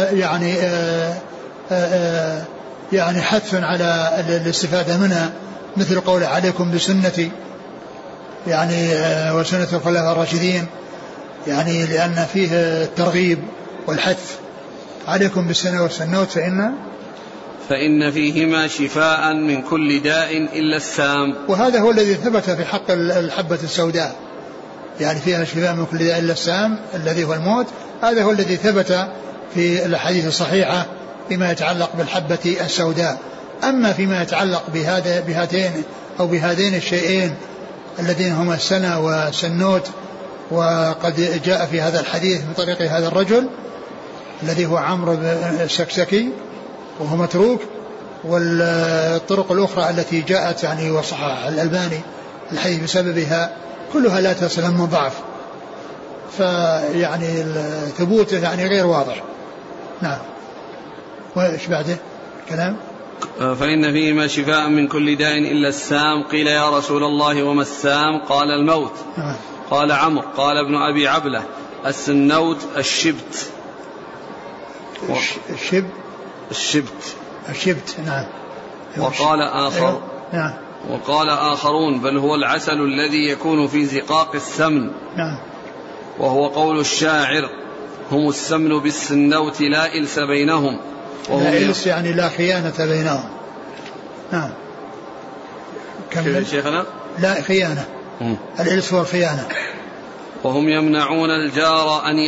يعني حث على الاستفادة منها، مثل قول عليكم بسنتي يعني وسنة الخلفاء الراشدين، يعني لأن فيه الترغيب والحث. عليكم بالسنة والسنوت فإن فيهما شفاء من كل داء إلا السام. وهذا هو الذي ثبت في حق الحبة السوداء، يعني فيها شفاء من كل داء إلا السام الذي هو الموت. هذا هو الذي ثبت في الحديث الصحيحة فيما يتعلق بالحبة السوداء. أما فيما يتعلق بهاتين أو بهذين الشيئين الذين هما السنة والسنوت، وقد جاء في هذا الحديث من طريق هذا الرجل الذي هو عمرو السكسكي وهو متروك، والطرق الأخرى التي جاءت يعني وصحح الألباني الحديث بسببها كلها لا تسلم من ضعف، فيعني ثبوته يعني غير واضح. نعم. وإيش بعده كلام؟ فإن فيهما شفاء من كل داء إلا السام. قيل يا رسول الله وما السام؟ قال الموت. قال عمرو قال ابن أبي عبلة السنوت الشبت. الشبت. نعم. وقال آخرون بل هو العسل الذي يكون في زقاق السمن. نعم. وهو قول الشاعر هم السمن بالسنوت لا إلس بينهم. لا إلس يعني لا خيانة بينهم. نعم. كمل شيخنا. لا خيانة. الإلس هو الخيانة. وهم يمنعون الجار أن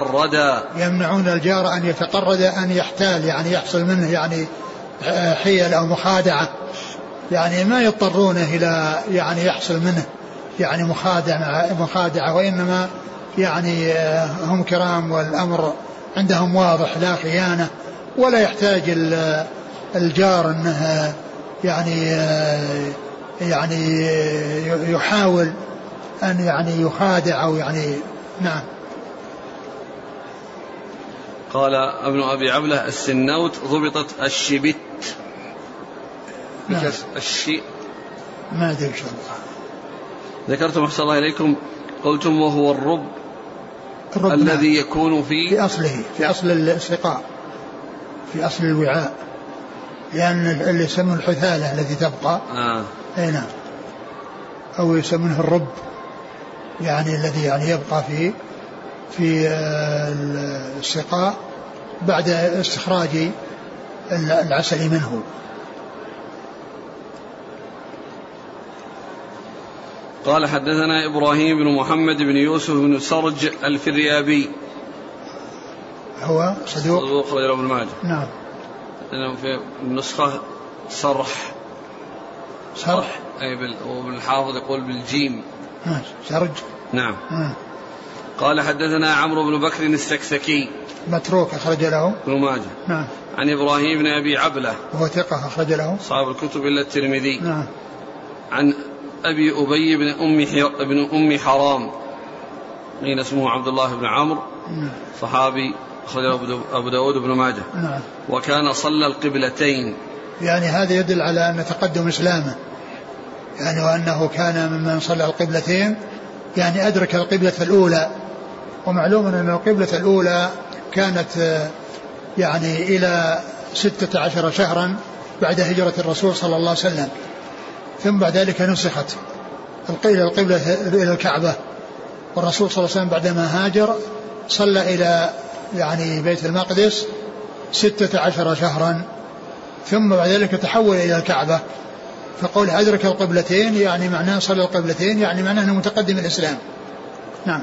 يتقرد أن يحتال، يعني يحصل منه يعني حيل أو مخادعة، يعني ما يضطرونه إلى يعني يحصل منه يعني مخادعة، وإنما يعني هم كرام والأمر عندهم واضح لا خيانة، ولا يحتاج الجار أنه يعني يحاول أن يعني يخادع أو يعني. نعم. قال ابن أبي عبلة السنوت ضبطت الشبت. نعم. ما أدري إن شاء الله. ذكرتم أحسن الله إليكم قلتم وهو الرب الذي يكون في أصله، في أصل السقاء، في أصل الوعاء، لأن اللي يسمونه الحثالة التي تبقى. نعم. أو يسمونه الرب يعني الذي يعني يبقى في السقاء بعد استخراج العسل منه. قال حدثنا إبراهيم بن محمد بن يوسف بن سرج الفريابي هو صدوق أخرج ابن ماجه. نعم. في النسخة صرح أي وبالحافظ يقول بالجيم سرج. نعم. قال حدثنا عمرو بن بكر السكسكي متروك أخرج له ابن ماجه. نعم. عن إبراهيم بن أبي عبلة وهو ثقة أخرج له صاحب الكتب إلا الترمذي. نعم. عن أبي أبي بن أم حرام قيل اسمه عبد الله بن عمرو صحابي أخرجه أبو داود بن ماجه. نعم. وكان صلى القبلتين، يعني هذا يدل على أن تقدم إسلامه، يعني وأنه كان ممن صلى القبلتين، يعني أدرك القبلة الأولى. ومعلوم أن القبلة الأولى كانت يعني إلى 16 شهرا بعد هجرة الرسول صلى الله عليه وسلم، ثم بعد ذلك نسخت القبلة إلى الكعبة، والرسول صلى الله عليه وسلم بعدما هاجر صلى إلى يعني بيت المقدس 16 شهرا، ثم بعد ذلك تحول إلى الكعبة. فقول أدرك القبلتين يعني معناه صلى القبلتين، يعني معناه أنه متقدم الإسلام. نعم.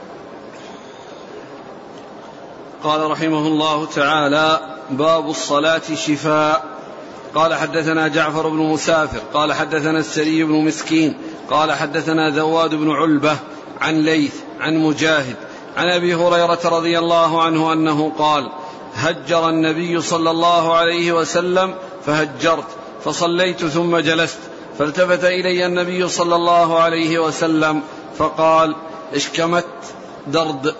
قال رحمه الله تعالى: باب الصلاة شفاء. قال حدثنا جعفر بن مسافر قال حدثنا السري بن مسكين قال حدثنا ذواد بن علبة عن ليث عن مجاهد عن أبي هريرة رضي الله عنه أنه قال: هجر النبي صلى الله عليه وسلم فهجرت فصليت ثم جلست، فالتفت إلي النبي صلى الله عليه وسلم فقال: اشكمت درد.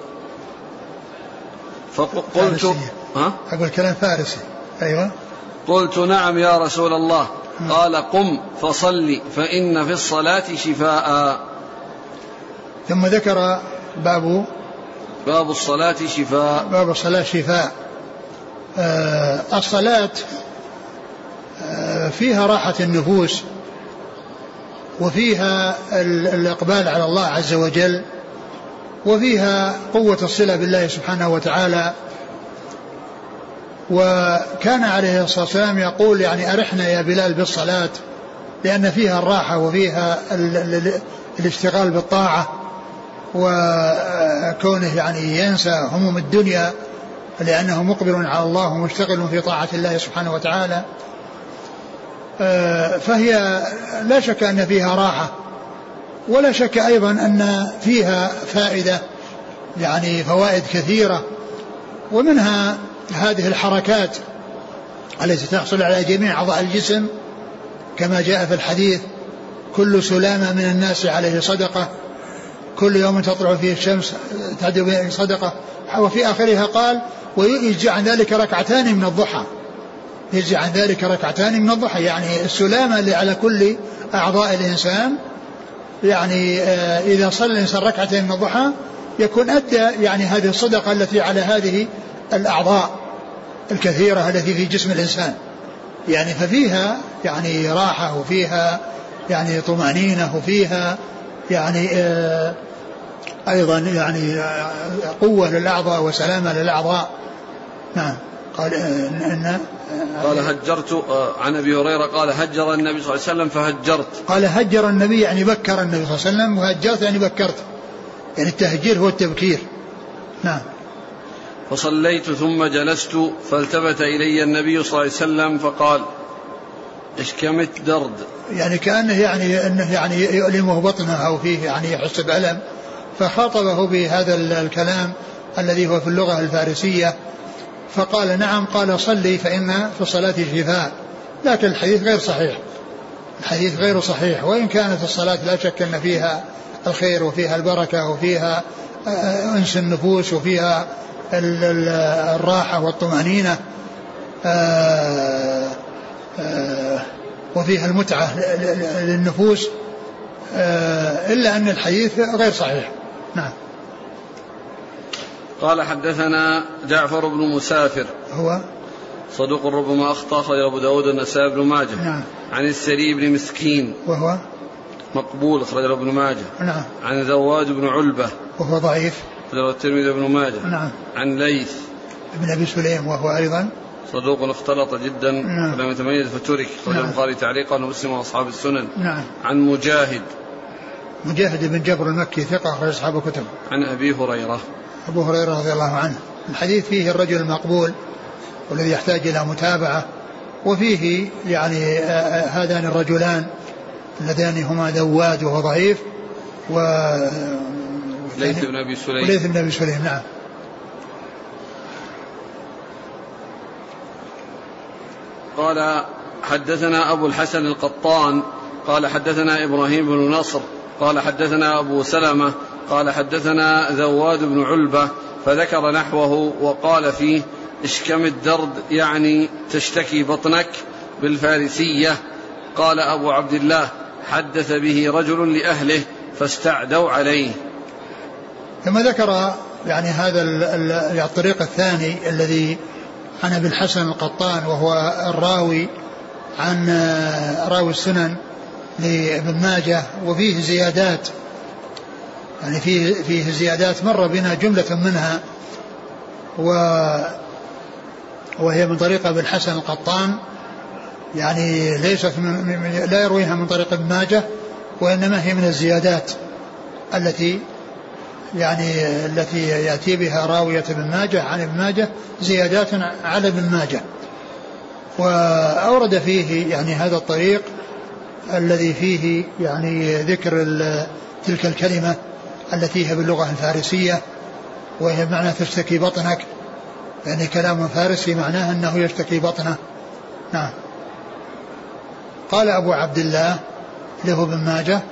فقلت: أقول كلام فارسي. أيوة. قلت: نعم يا رسول الله. قال: قم فصل فإن في الصلاة شفاء. ثم ذكر باب الصلاة شفاء. باب الصلاة شفاء. الصلاة فيها راحة النفوس، وفيها الإقبال على الله عز وجل، وفيها قوة الصلة بالله سبحانه وتعالى. وكان عليه الصلاة والسلام يقول يعني: أرحنا يا بلال بالصلاة، لأن فيها الراحة وفيها الاشتغال بالطاعة، وكونه يعني ينسى هموم الدنيا لأنه مقبل على الله ومشتغل في طاعة الله سبحانه وتعالى. فهي لا شك أن فيها راحة، ولا شك أيضا أن فيها فائدة، يعني فوائد كثيرة، ومنها هذه الحركات التي تحصل على جميع أعضاء الجسم، كما جاء في الحديث: كل سلامة من الناس عليه صدقة، كل يوم تطلع فيه الشمس تعدل به صدقة. وفي آخرها قال: ويجزي عن ذلك ركعتان من الضحى. يجزي عن ذلك ركعتان من الضحى، يعني السلامة اللي على كل أعضاء الإنسان، يعني إذا صلى الإنسان ركعتين من الضحى يكون أدى يعني هذه الصدقة التي على هذه الأعضاء الكثيرة التي في جسم الإنسان. يعني ففيها يعني راحة، وفيها يعني طمأنينة، وفيها يعني أيضا يعني قوة للأعضاء وسلامة للأعضاء. نعم. قال هجرت عن أبي هريرة قال: هجر النبي صلى الله عليه وسلم فهجرت. قال: هجر النبي يعني بكر النبي صلى الله عليه وسلم، وهجرت يعني بكرت، يعني التهجير هو التبكير. نعم. فصليت ثم جلست، فالتفت إلي النبي صلى الله عليه وسلم فقال: اشكمت درد. يعني كأنه أنه يؤلمه بطنه أو فيه يعني يحس بألم، فخاطبه بهذا الكلام الذي هو في اللغة الفارسية، فقال: نعم. قال: صلي فإن في الصلاة شفاء. لكن الحديث غير صحيح، الحديث غير صحيح، وإن كانت الصلاة لا شك أن فيها الخير وفيها البركة وفيها أنس النفوس وفيها الراحة والطمأنينة وفيها المتعة للنفوس، إلا أن الحديث غير صحيح. نعم. قال حدثنا جعفر بن مسافر هو صدوق ربما أخطأ، أخرج أبو داود والنسائي بن ماجه. نعم. عن السري بن مسكين وهو مقبول، أخرج ابن ماجه. نعم. عن ذواد بن علبة وهو ضعيف، أخرج الترمذي بن ماجه. نعم. عن ليث ابن أبي سليم وهو أيضا صدوق اختلط جدا ولم يتميز فترك، أخرج البخاري تعليقا ومسلم وأصحاب السنن. نعم. عن مجاهد بن جبر المكي ثقة، أخرج أصحاب الكتب. عن أبي هريرة رضي الله عنه. الحديث فيه الرجل المقبول والذي يحتاج إلى متابعة، وفيه يعني هذان الرجلان اللذان هما ذواد وهو ضعيف، ليث بن أبي سليم. نعم. قال حدثنا أبو الحسن القطان قال حدثنا إبراهيم بن نصر قال حدثنا أبو سلمة قال حدثنا ذواد بن علبة، فذكر نحوه وقال فيه: اشكم الدرد، يعني تشتكي بطنك بالفارسية. قال أبو عبد الله: حدث به رجل لأهله فاستعدوا عليه. ثم ذكر يعني هذا الطريق الثاني الذي عن أبي الحسن القطان، وهو الراوي عن راوي السنن لابن ماجه، وفيه زيادات يعني فيه زيادات مر بنا جملة منها، وهي من طريق ابن الحسن القطان، يعني ليست لا يرويها من طريق ابن ماجه، وإنما هي من الزيادات التي يأتي بها راوية ابن ماجه عن ابن ماجه، زيادات على ابن ماجه. وأورد فيه يعني هذا الطريق الذي فيه يعني ذكر تلك الكلمة التي هي باللغة الفارسية، وهي معنى تشتكي بطنك، يعني كلام فارسي معناه أنه يشتكي بطنه. نعم. قال أبو عبد الله له ابن ماجه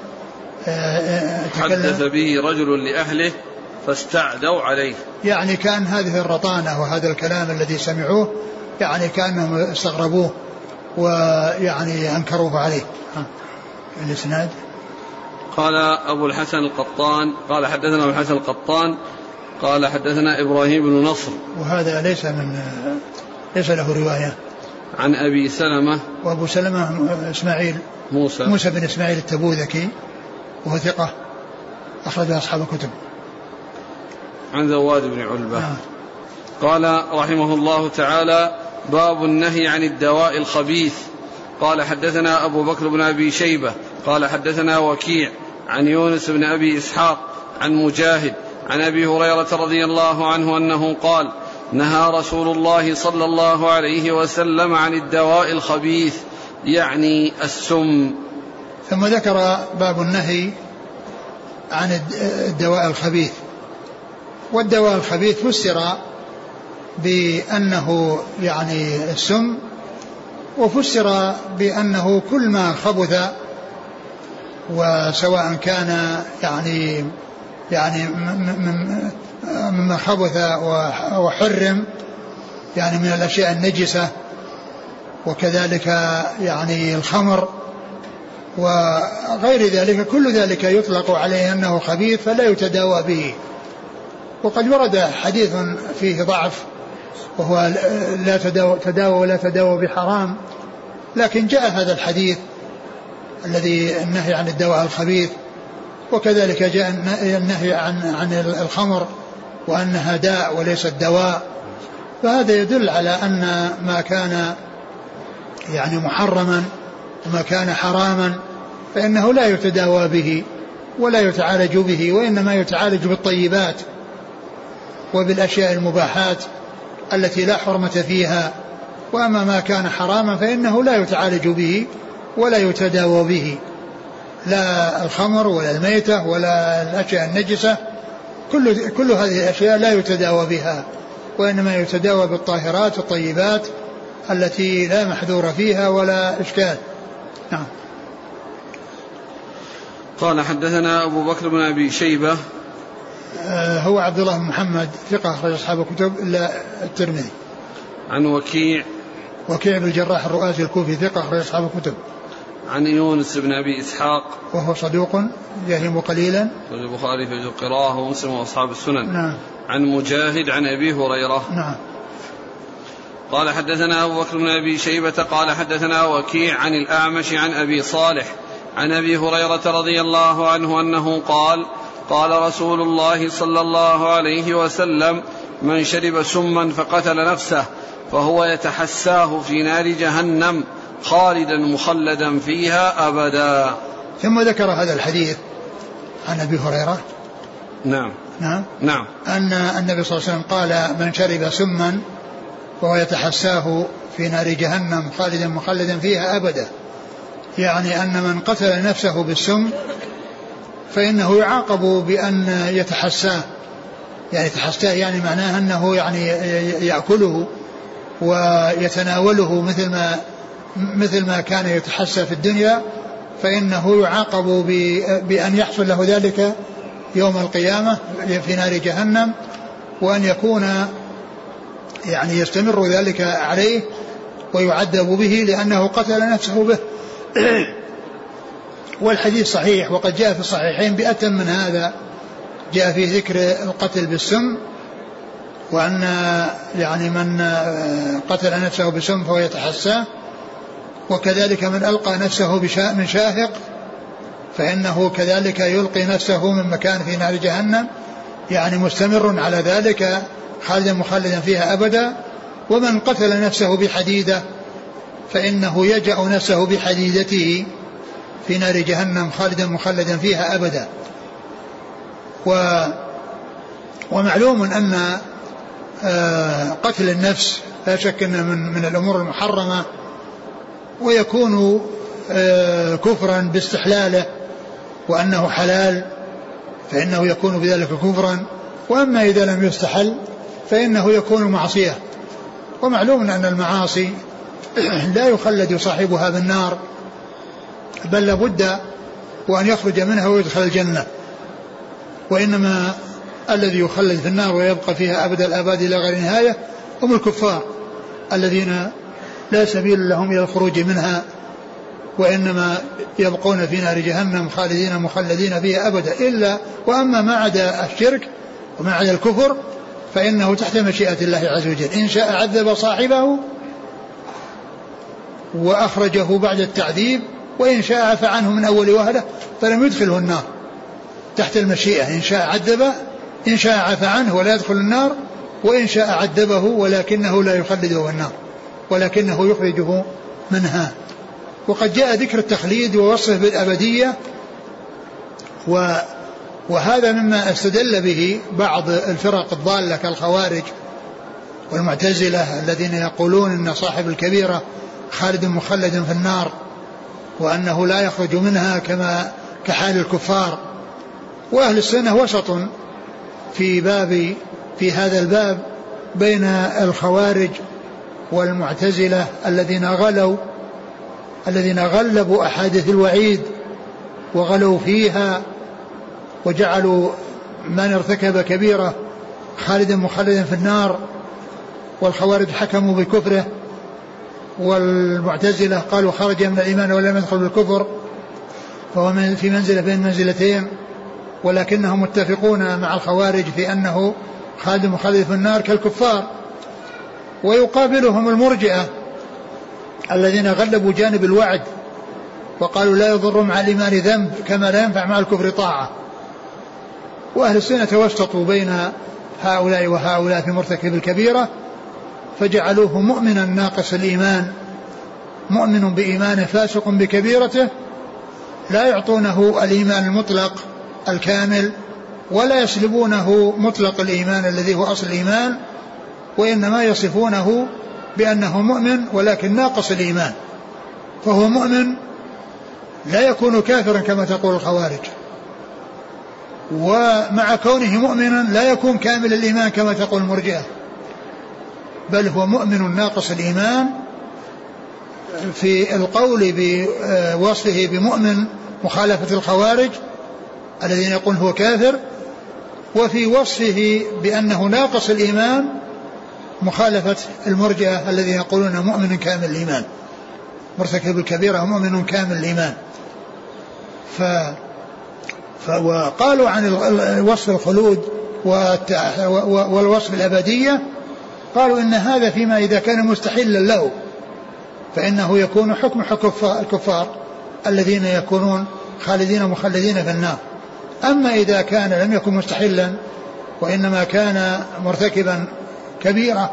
حدث به رجل لأهله فاستعدوا عليه، يعني كان هذه الرطانة وهذا الكلام الذي سمعوه يعني كأنهم استغربوه ويعني أنكروه عليه. الإسناد قال أبو الحسن القطان قال حدثنا أبو الحسن القطان قال حدثنا إبراهيم بن نصر، وهذا ليس له رواية، عن أبي سلمة، وأبو سلمة إسماعيل موسى بن إسماعيل التبوذكي، وهو ثقة أخرج أصحاب الكتب، عن ذواد بن علبة. قال رحمه الله تعالى: باب النهي عن الدواء الخبيث. قال حدثنا أبو بكر بن أبي شيبة قال حدثنا وكيع عن يونس بن أبي إسحاق عن مجاهد عن أبي هريرة رضي الله عنه أنه قال: نهى رسول الله صلى الله عليه وسلم عن الدواء الخبيث، يعني السم. ثم ذكر باب النهي عن الدواء الخبيث. والدواء الخبيث فسر بأنه يعني السم، وفسر بأنه كل ما خبث، وسواء كان يعني مما خبث وحرم يعني من الأشياء النجسة، وكذلك يعني الخمر وغير ذلك، كل ذلك يطلق عليه أنه خبيث فلا يتداوى به. وقد ورد حديث فيه ضعف وهو لا تداوى ولا تداوى بحرام، لكن جاء هذا الحديث الذي النهي عن الدواء الخبيث، وكذلك جاء النهي عن الخمر وأنها داء وليست دواء. فهذا يدل على أن ما كان يعني محرما وما كان حراما فإنه لا يتداوى به ولا يتعالج به، وإنما يتعالج بالطيبات وبالأشياء المباحات التي لا حرمة فيها. وأما ما كان حراما فإنه لا يتعالج به ولا يتداوى به، لا الخمر ولا الميتة ولا الأشياء النجسة، كل هذه الأشياء لا يتداوى بها، وإنما يتداوى بالطاهرات الطيبات التي لا محذور فيها ولا إشكال. نعم. قال حدثنا أبو بكر بن أبي شيبة هو عبد الله بن محمد ثقة أخرج أصحاب الكتب إلا الترمذي. عن وكيع بن الجراح الرؤاسي الكوفي ثقة أخرج أصحاب الكتب. عن يونس بن أبي إسحاق وهو صدوق يهم قليلا، البخاري في القراءة ومسلم وأصحاب السنن. نعم. عن مجاهد عن أبي هريرة. نعم. قال حدثنا أبو بكر بن أبي شيبة قال حدثنا وكيع عن الأعمش عن أبي صالح عن أبي هريرة رضي الله عنه أنه قال: قال رسول الله صلى الله عليه وسلم: من شرب سما فقتل نفسه فهو يتحساه في نار جهنم خالدا مخلدا فيها أبدا. ثم ذكر هذا الحديث عن أبي هريرة. نعم. أن النبي صلى الله عليه وسلم قال: من شرب سما فهو يتحساه في نار جهنم خالدا مخلدا فيها أبدا، يعني أن من قتل نفسه بالسم فإنه يعاقب بأن يتحساه، يعني تحساه يعني معناه أنه يعني يأكله ويتناوله مثل ما كان يتحسى في الدنيا، فإنه يعاقب بأن يحصل له ذلك يوم القيامة في نار جهنم، وأن يكون يعني يستمر ذلك عليه ويعذب به لأنه قتل نفسه به. والحديث صحيح، وقد جاء في الصحيحين بأتم من هذا، جاء في ذكر القتل بالسم، وأن يعني من قتل نفسه بسم فهو يتحسى، وكذلك من ألقى نفسه من شاهق فإنه كذلك يلقي نفسه من مكان في نار جهنم يعني مستمر على ذلك خالدا مخلدا فيها أبدا. ومن قتل نفسه بحديدة فإنه يجأ نفسه بحديدته في نار جهنم خالدا مخلدا فيها أبدا. ومعلوم أن قتل النفس لا شك أنه من الأمور المحرمة، ويكون كفرا باستحلاله، وأنه حلال فإنه يكون بذلك كفرا. وأما إذا لم يستحل فإنه يكون معصية. ومعلوم أن المعاصي لا يخلد صاحبها بالنار، بل لابد وأن يخرج منها ويدخل الجنة. وإنما الذي يخلد في النار ويبقى فيها أبد الآباد إلى غير نهاية هم الكفار الذين لا سبيل لهم إلى الخروج منها، وإنما يبقون في نار جهنم خالدين مخلدين فيها أبدا. إلا وأما ما عدا الشرك وما عدا الكفر فإنه تحت مشيئة الله عز وجل، إن شاء عذب صاحبه وأخرجه بعد التعذيب، وإن شاء عفى عنه من أول وهلة فلم يدخله النار، تحت المشيئة. إن شاء عذب، إن شاء عفى عنه ولا يدخل النار، وإن شاء عذبه ولكنه لا يخلده النار ولكنه يخرجه منها. وقد جاء ذكر التخليد ووصفه بالأبدية، وهذا مما استدل به بعض الفرق الضالة كالخوارج والمعتزلة الذين يقولون إن صاحب الكبيرة خالد مخلد في النار وأنه لا يخرج منها كما كحال الكفار. وأهل السنة وسط في هذا الباب بين الخوارج والمعتزلة الذين غلبوا أحاديث الوعيد وغلوا فيها وجعلوا من ارتكب كبيرة خالدا مخلدا في النار، والخوارج حكموا بكفره، والمعتزلة قالوا خرج من الإيمان ولم يدخل بالكفر، فهو في منزلة بين منزلتين، ولكنهم متفقون مع الخوارج في أنه خالد مخلد في النار كالكفار. ويقابلهم المرجئة الذين غلبوا جانب الوعد وقالوا لا يضر مع الإيمان ذنب كما لا ينفع مع الكفر طاعة. وأهل السنة توسطوا بين هؤلاء وهؤلاء في مرتكب الكبيرة، فجعلوه مؤمنا ناقص الإيمان، مؤمن بإيمانه فاسق بكبيرته، لا يعطونه الإيمان المطلق الكامل ولا يسلبونه مطلق الإيمان الذي هو أصل الإيمان، وإنما يصفونه بأنه مؤمن ولكن ناقص الإيمان، فهو مؤمن لا يكون كافرا كما تقول الخوارج، ومع كونه مؤمنا لا يكون كامل الإيمان كما تقول المرجئة، بل هو مؤمن ناقص الإيمان في القول بوصفه بمؤمن مخالفة الخوارج الذين يقول هو كافر، وفي وصفه بأنه ناقص الإيمان مخالفة المرجئة الذين يقولون مؤمن كامل الإيمان، مرتكب الكبيرة مؤمن كامل الإيمان. وقالوا عن وصف الخلود والوصف الأبدية، قالوا إن هذا فيما إذا كان مستحلا له فإنه يكون حكم الكفار الذين يكونون خالدين مخلدين في النار. أما إذا كان لم يكن مستحلا وإنما كان مرتكبا كبيرة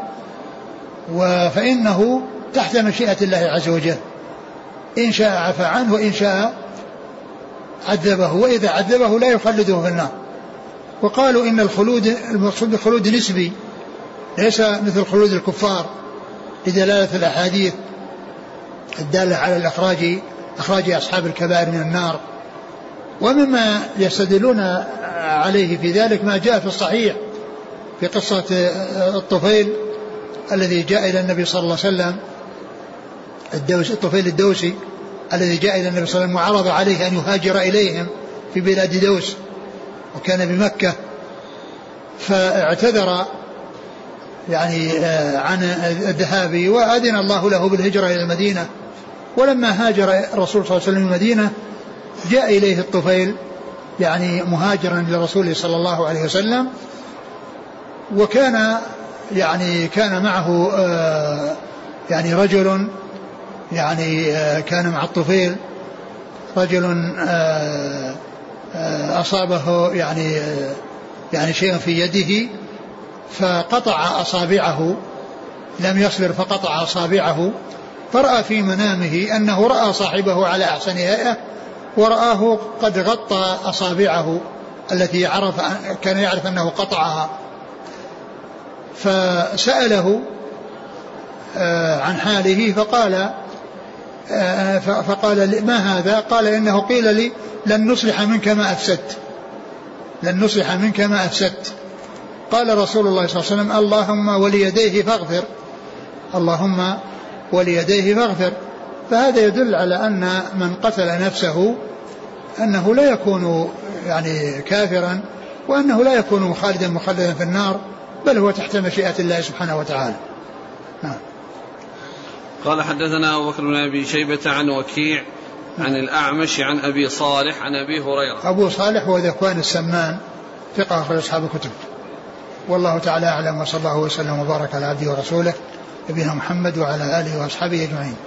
فإنه تحت مشيئة الله عز وجل، إن شاء عفى عنه وإن شاء عذبه، وإذا عذبه لا يخلده في النار. وقالوا إن الخلود المقصود بالخلود نسبي ليس مثل خلود الكفار لدلالة الأحاديث الدالة على إخراج أصحاب الكبائر من النار. ومما يستدلون عليه في ذلك ما جاء في الصحيح في قصة الطفيل الذي جاء إلى النبي صلى الله عليه وسلم، الطفيل الدوسي الذي جاء إلى النبي صلى الله عليه وسلم وعرض عليه أن يهاجر إليهم في بلاد دوس، وكان بمكة، فاعتذر يعني عن الذهاب، وأذن الله له بالهجرة إلى المدينة. ولما هاجر الرسول صلى الله عليه وسلم المدينة جاء إليه الطفيل يعني مهاجرا لرسوله صلى الله عليه وسلم، وكان يعني كان معه يعني رجل يعني كان مع الطفيل رجل أصابه يعني شيء في يده فقطع أصابعه، لم يصبر فقطع أصابعه، فرأى في منامه أنه رأى صاحبه على أحسن هيئة، ورآه قد غطى أصابعه التي كان يعرف أنه قطعها، فسأله عن حاله فقال ما هذا؟ قال إنه قيل لي لن نصلح منك ما أفسدت. قال رسول الله صلى الله عليه وسلم اللهم وليديه فاغفر. فهذا يدل على أن من قتل نفسه أنه لا يكون يعني كافرا، وأنه لا يكون مخلدا في النار، بل هو تحت مشيئة الله سبحانه وتعالى. قال حدثنا أبو بكر بن أبي شيبة عن وكيع عن الأعمش عن أبي صالح عن أبي هريرة. أبو صالح هو ذكوان السمان ثقة أخرج أصحاب الكتب. والله تعالى أعلم، وصلى الله وسلم وبارك على عبده ورسوله نبينا محمد وعلى آله وأصحابه أجمعين.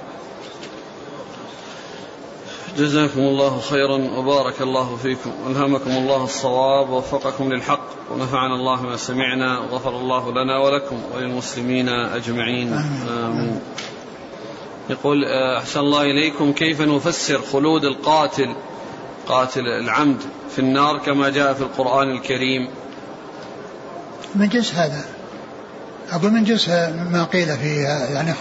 جزاكم الله خيرا وبارك الله فيكم، ألهمكم الله الصواب ووفقكم للحق، ونفعنا الله ما سمعنا، وغفر الله لنا ولكم وللمسلمين أجمعين آمين. يقول أحسن الله إليكم، كيف نفسر خلود قاتل العمد في النار كما جاء في القرآن الكريم؟ من جنس هذا، أقول من جنس ما قيل فيها، يعني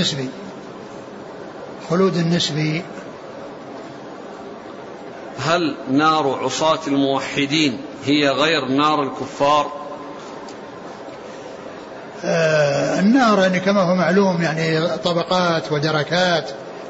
خلود النسبي. هل نار عصاة الموحدين هي غير نار الكفار؟ النار يعني كما هو معلوم يعني طبقات ودركات،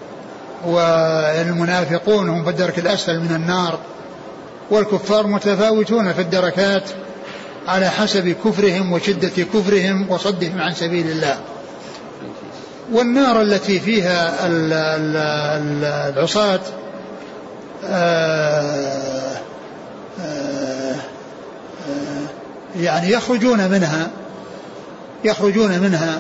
والمنافقون هم في الدرك الأسفل من النار، والكفار متفاوتون في الدركات على حسب كفرهم وشدة كفرهم وصدهم عن سبيل الله. والنار التي فيها العصاة يعني يخرجون منها،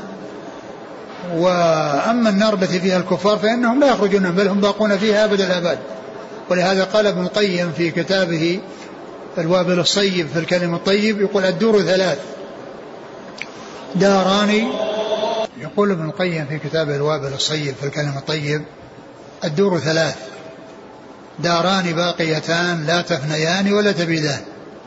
وأما النار التي فيها الكفار فإنهم لا يخرجون، بل هم باقون فيها أبد الآباد. ولهذا قال ابن القيم في كتابه الوابل الصيب في الكلم الطيب، يقول الدور 3 داران. يقول ابن القيم في كتابه الوابل الصيب في الكلم الطيب الدور 3 داران باقيتان لا تفنيان ولا تبيدان،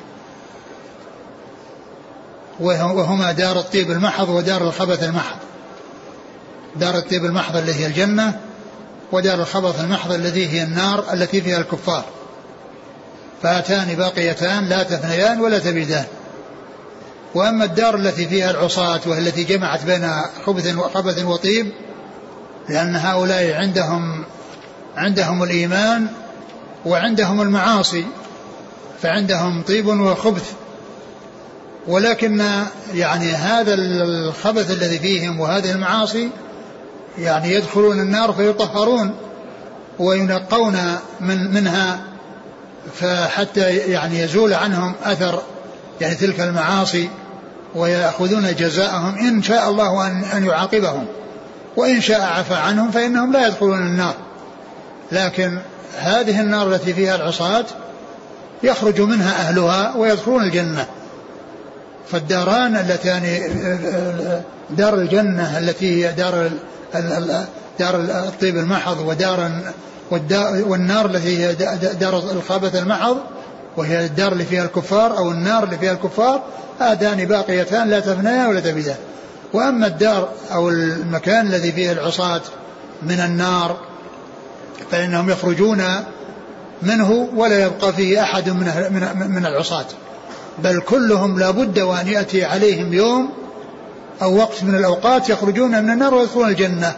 وهما دار الطيب المحض ودار الخبث المحض. دار الطيب المحض التي هي الجنة، ودار الخبث المحض التي هي النار التي فيها الكفار. فهاتان باقيتان لا تفنيان ولا تبيدان. وأما الدار التي فيها العصاة وهي التي جمعت بين خبث وطيب، لأن هؤلاء عندهم الإيمان وعندهم المعاصي، فعندهم طيب وخبث، ولكن يعني هذا الخبث الذي فيهم وهذه المعاصي يعني يدخلون النار فيطهرون وينقون منها، فحتى يعني يزول عنهم أثر يعني تلك المعاصي، ويأخذون جزاءهم إن شاء الله أن يعاقبهم، وإن شاء عفى عنهم فإنهم لا يدخلون النار. لكن هذه النار التي فيها العصاة يخرج منها أهلها ويدخلون الجنة. فالداران اللتان دار الجنة التي هي دار الطيب المحض، والنار التي هي دار الخبث المحض وهي الدار اللي فيها الكفار أو النار اللي فيها الكفار، هاتان باقيتان لا تفنيان ولا تبيدان. وأما الدار أو المكان الذي فيه العصاة من النار فإنهم يخرجون منه ولا يبقى فيه أحد من العصاة، بل كلهم لا بد وأن يأتي عليهم يوم أو وقت من الأوقات يخرجون من النار ويدخلون الجنة،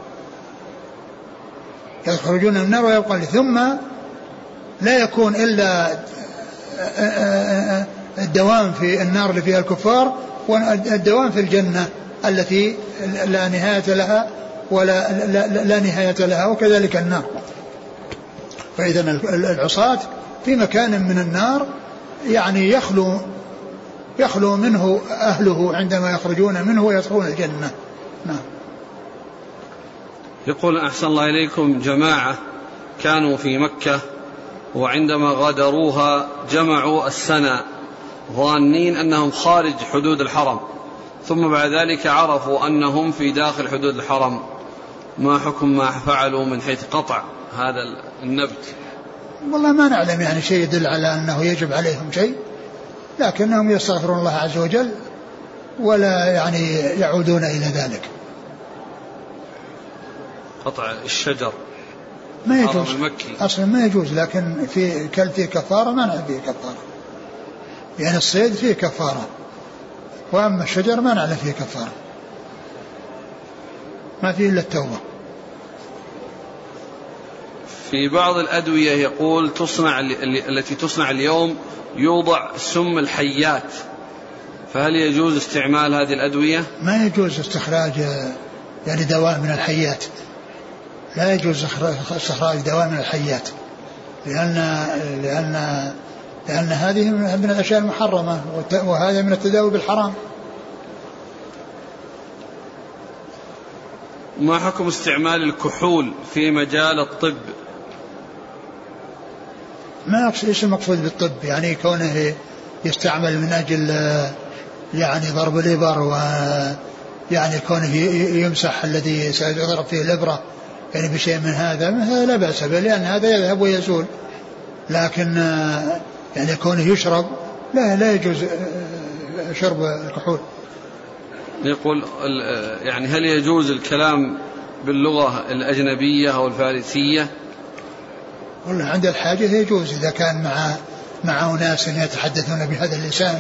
يخرجون من النار ويبقى، ثم لا يكون إلا الدوام في النار اللي فيها الكفار والدوام في الجنة التي لا نهاية لها لا نهاية لها، وكذلك النار. فإذا العصاة في مكان من النار يعني يخلو منه أهله عندما يخرجون منه ويدخلون الجنة. نعم. يقول أحسن الله إليكم، جماعة كانوا في مكة وعندما غادروها جمعوا السنة ظانين أنهم خارج حدود الحرم، ثم بعد ذلك عرفوا أنهم في داخل حدود الحرم، ما حكم ما فعلوا من حيث قطع هذا النبت؟ والله ما نعلم يعني شيء يدل على أنه يجب عليهم شيء، لكنهم يستغفرون الله عز وجل ولا يعني يعودون إلى ذلك. قطع الشجر ما يجوز أصلا، ما يجوز، لكن في كل فيه كفارة ما نعلم فيه كفارة، يعني الصيد فيه كفارة، وأما الشجر ما نعلم فيه كفارة، ما فيه إلا التوبة. في بعض الأدوية يقول التي تصنع اليوم يوضع سم الحيات، فهل يجوز استعمال هذه الأدوية؟ ما يجوز استخراج يعني دواء من الحيات، لا يجوز استخراج دواء من الحيات، لأن هذه من الأشياء المحرمة، وهذا من التداوي بالحرام. ما حكم استعمال الكحول في مجال الطب؟ ما ايش المقصود بالطب؟ يعني كونه يستعمل من أجل يعني ضرب الإبر، ويعني كونه يمسح الذي سيضرب فيه الإبرة يعني بشيء من هذا لا بأس به، لأن هذا يذهب ويزول، لكن يعني كونه يشرب لا يجوز شرب الكحول. يقول يعني هل يجوز الكلام باللغة الأجنبية أو الفارسية؟ والله عند الحاجة يجوز إذا كان مع أناس يتحدثون بهذا اللسان،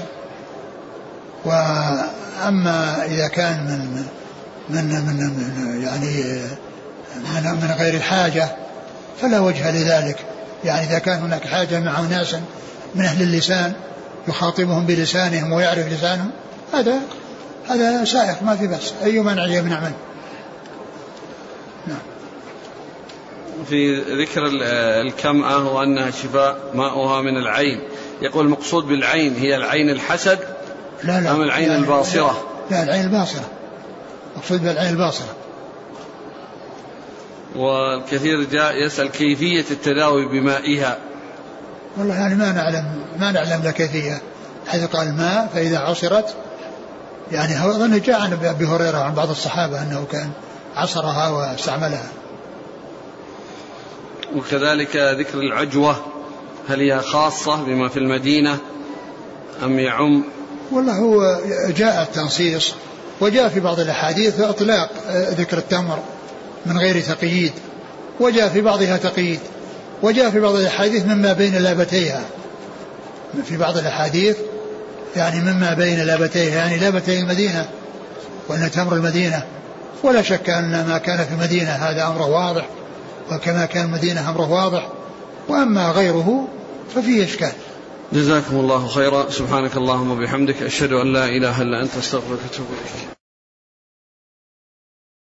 وأما إذا كان من يعني من غير الحاجة فلا وجه لذلك. يعني إذا كان هناك حاجة مع أناس من أهل اللسان يخاطبهم بلسانهم ويعرف لسانهم، هذا سائق ما في بس، أي مانع يمنع منه. نعم. في ذكر الكمأة وأنها شفاء ماؤها من العين، يقول المقصود بالعين هي العين الحسد لا أم العين الباصرة؟ لا العين الباصرة، مقصود بالعين الباصرة. والكثير جاء يسأل كيفية التداوي بمائها. والله يعني ما نعلم لا كيفية، حيث قال الماء فإذا عصرت، يعني هو أظن جاء عن أبي هريرة عن بعض الصحابة أنه كان عصرها واستعملها. وكذلك ذكر العجوة، هل هي خاصة بما في المدينة أم يعم؟ والله هو جاء التنصيص، وجاء في بعض الأحاديث إطلاق ذكر التمر من غير تقييد، وجاء في بعضها تقييد، وجاء في بعض الأحاديث مما بين لابتيها، في بعض الأحاديث يعني مما بين لابتيها، يعني لابتي المدينة، وأن تمر المدينة، ولا شك أن ما كان في المدينة هذا أمره واضح، وكما كان المدينة أمره واضح، وأما غيره ففيه إشكال. جزاكم الله خيرا، سبحانك اللهم وبحمدك، أشهد أن لا إله إلا أنت، أستغفرك وأتوب إليك.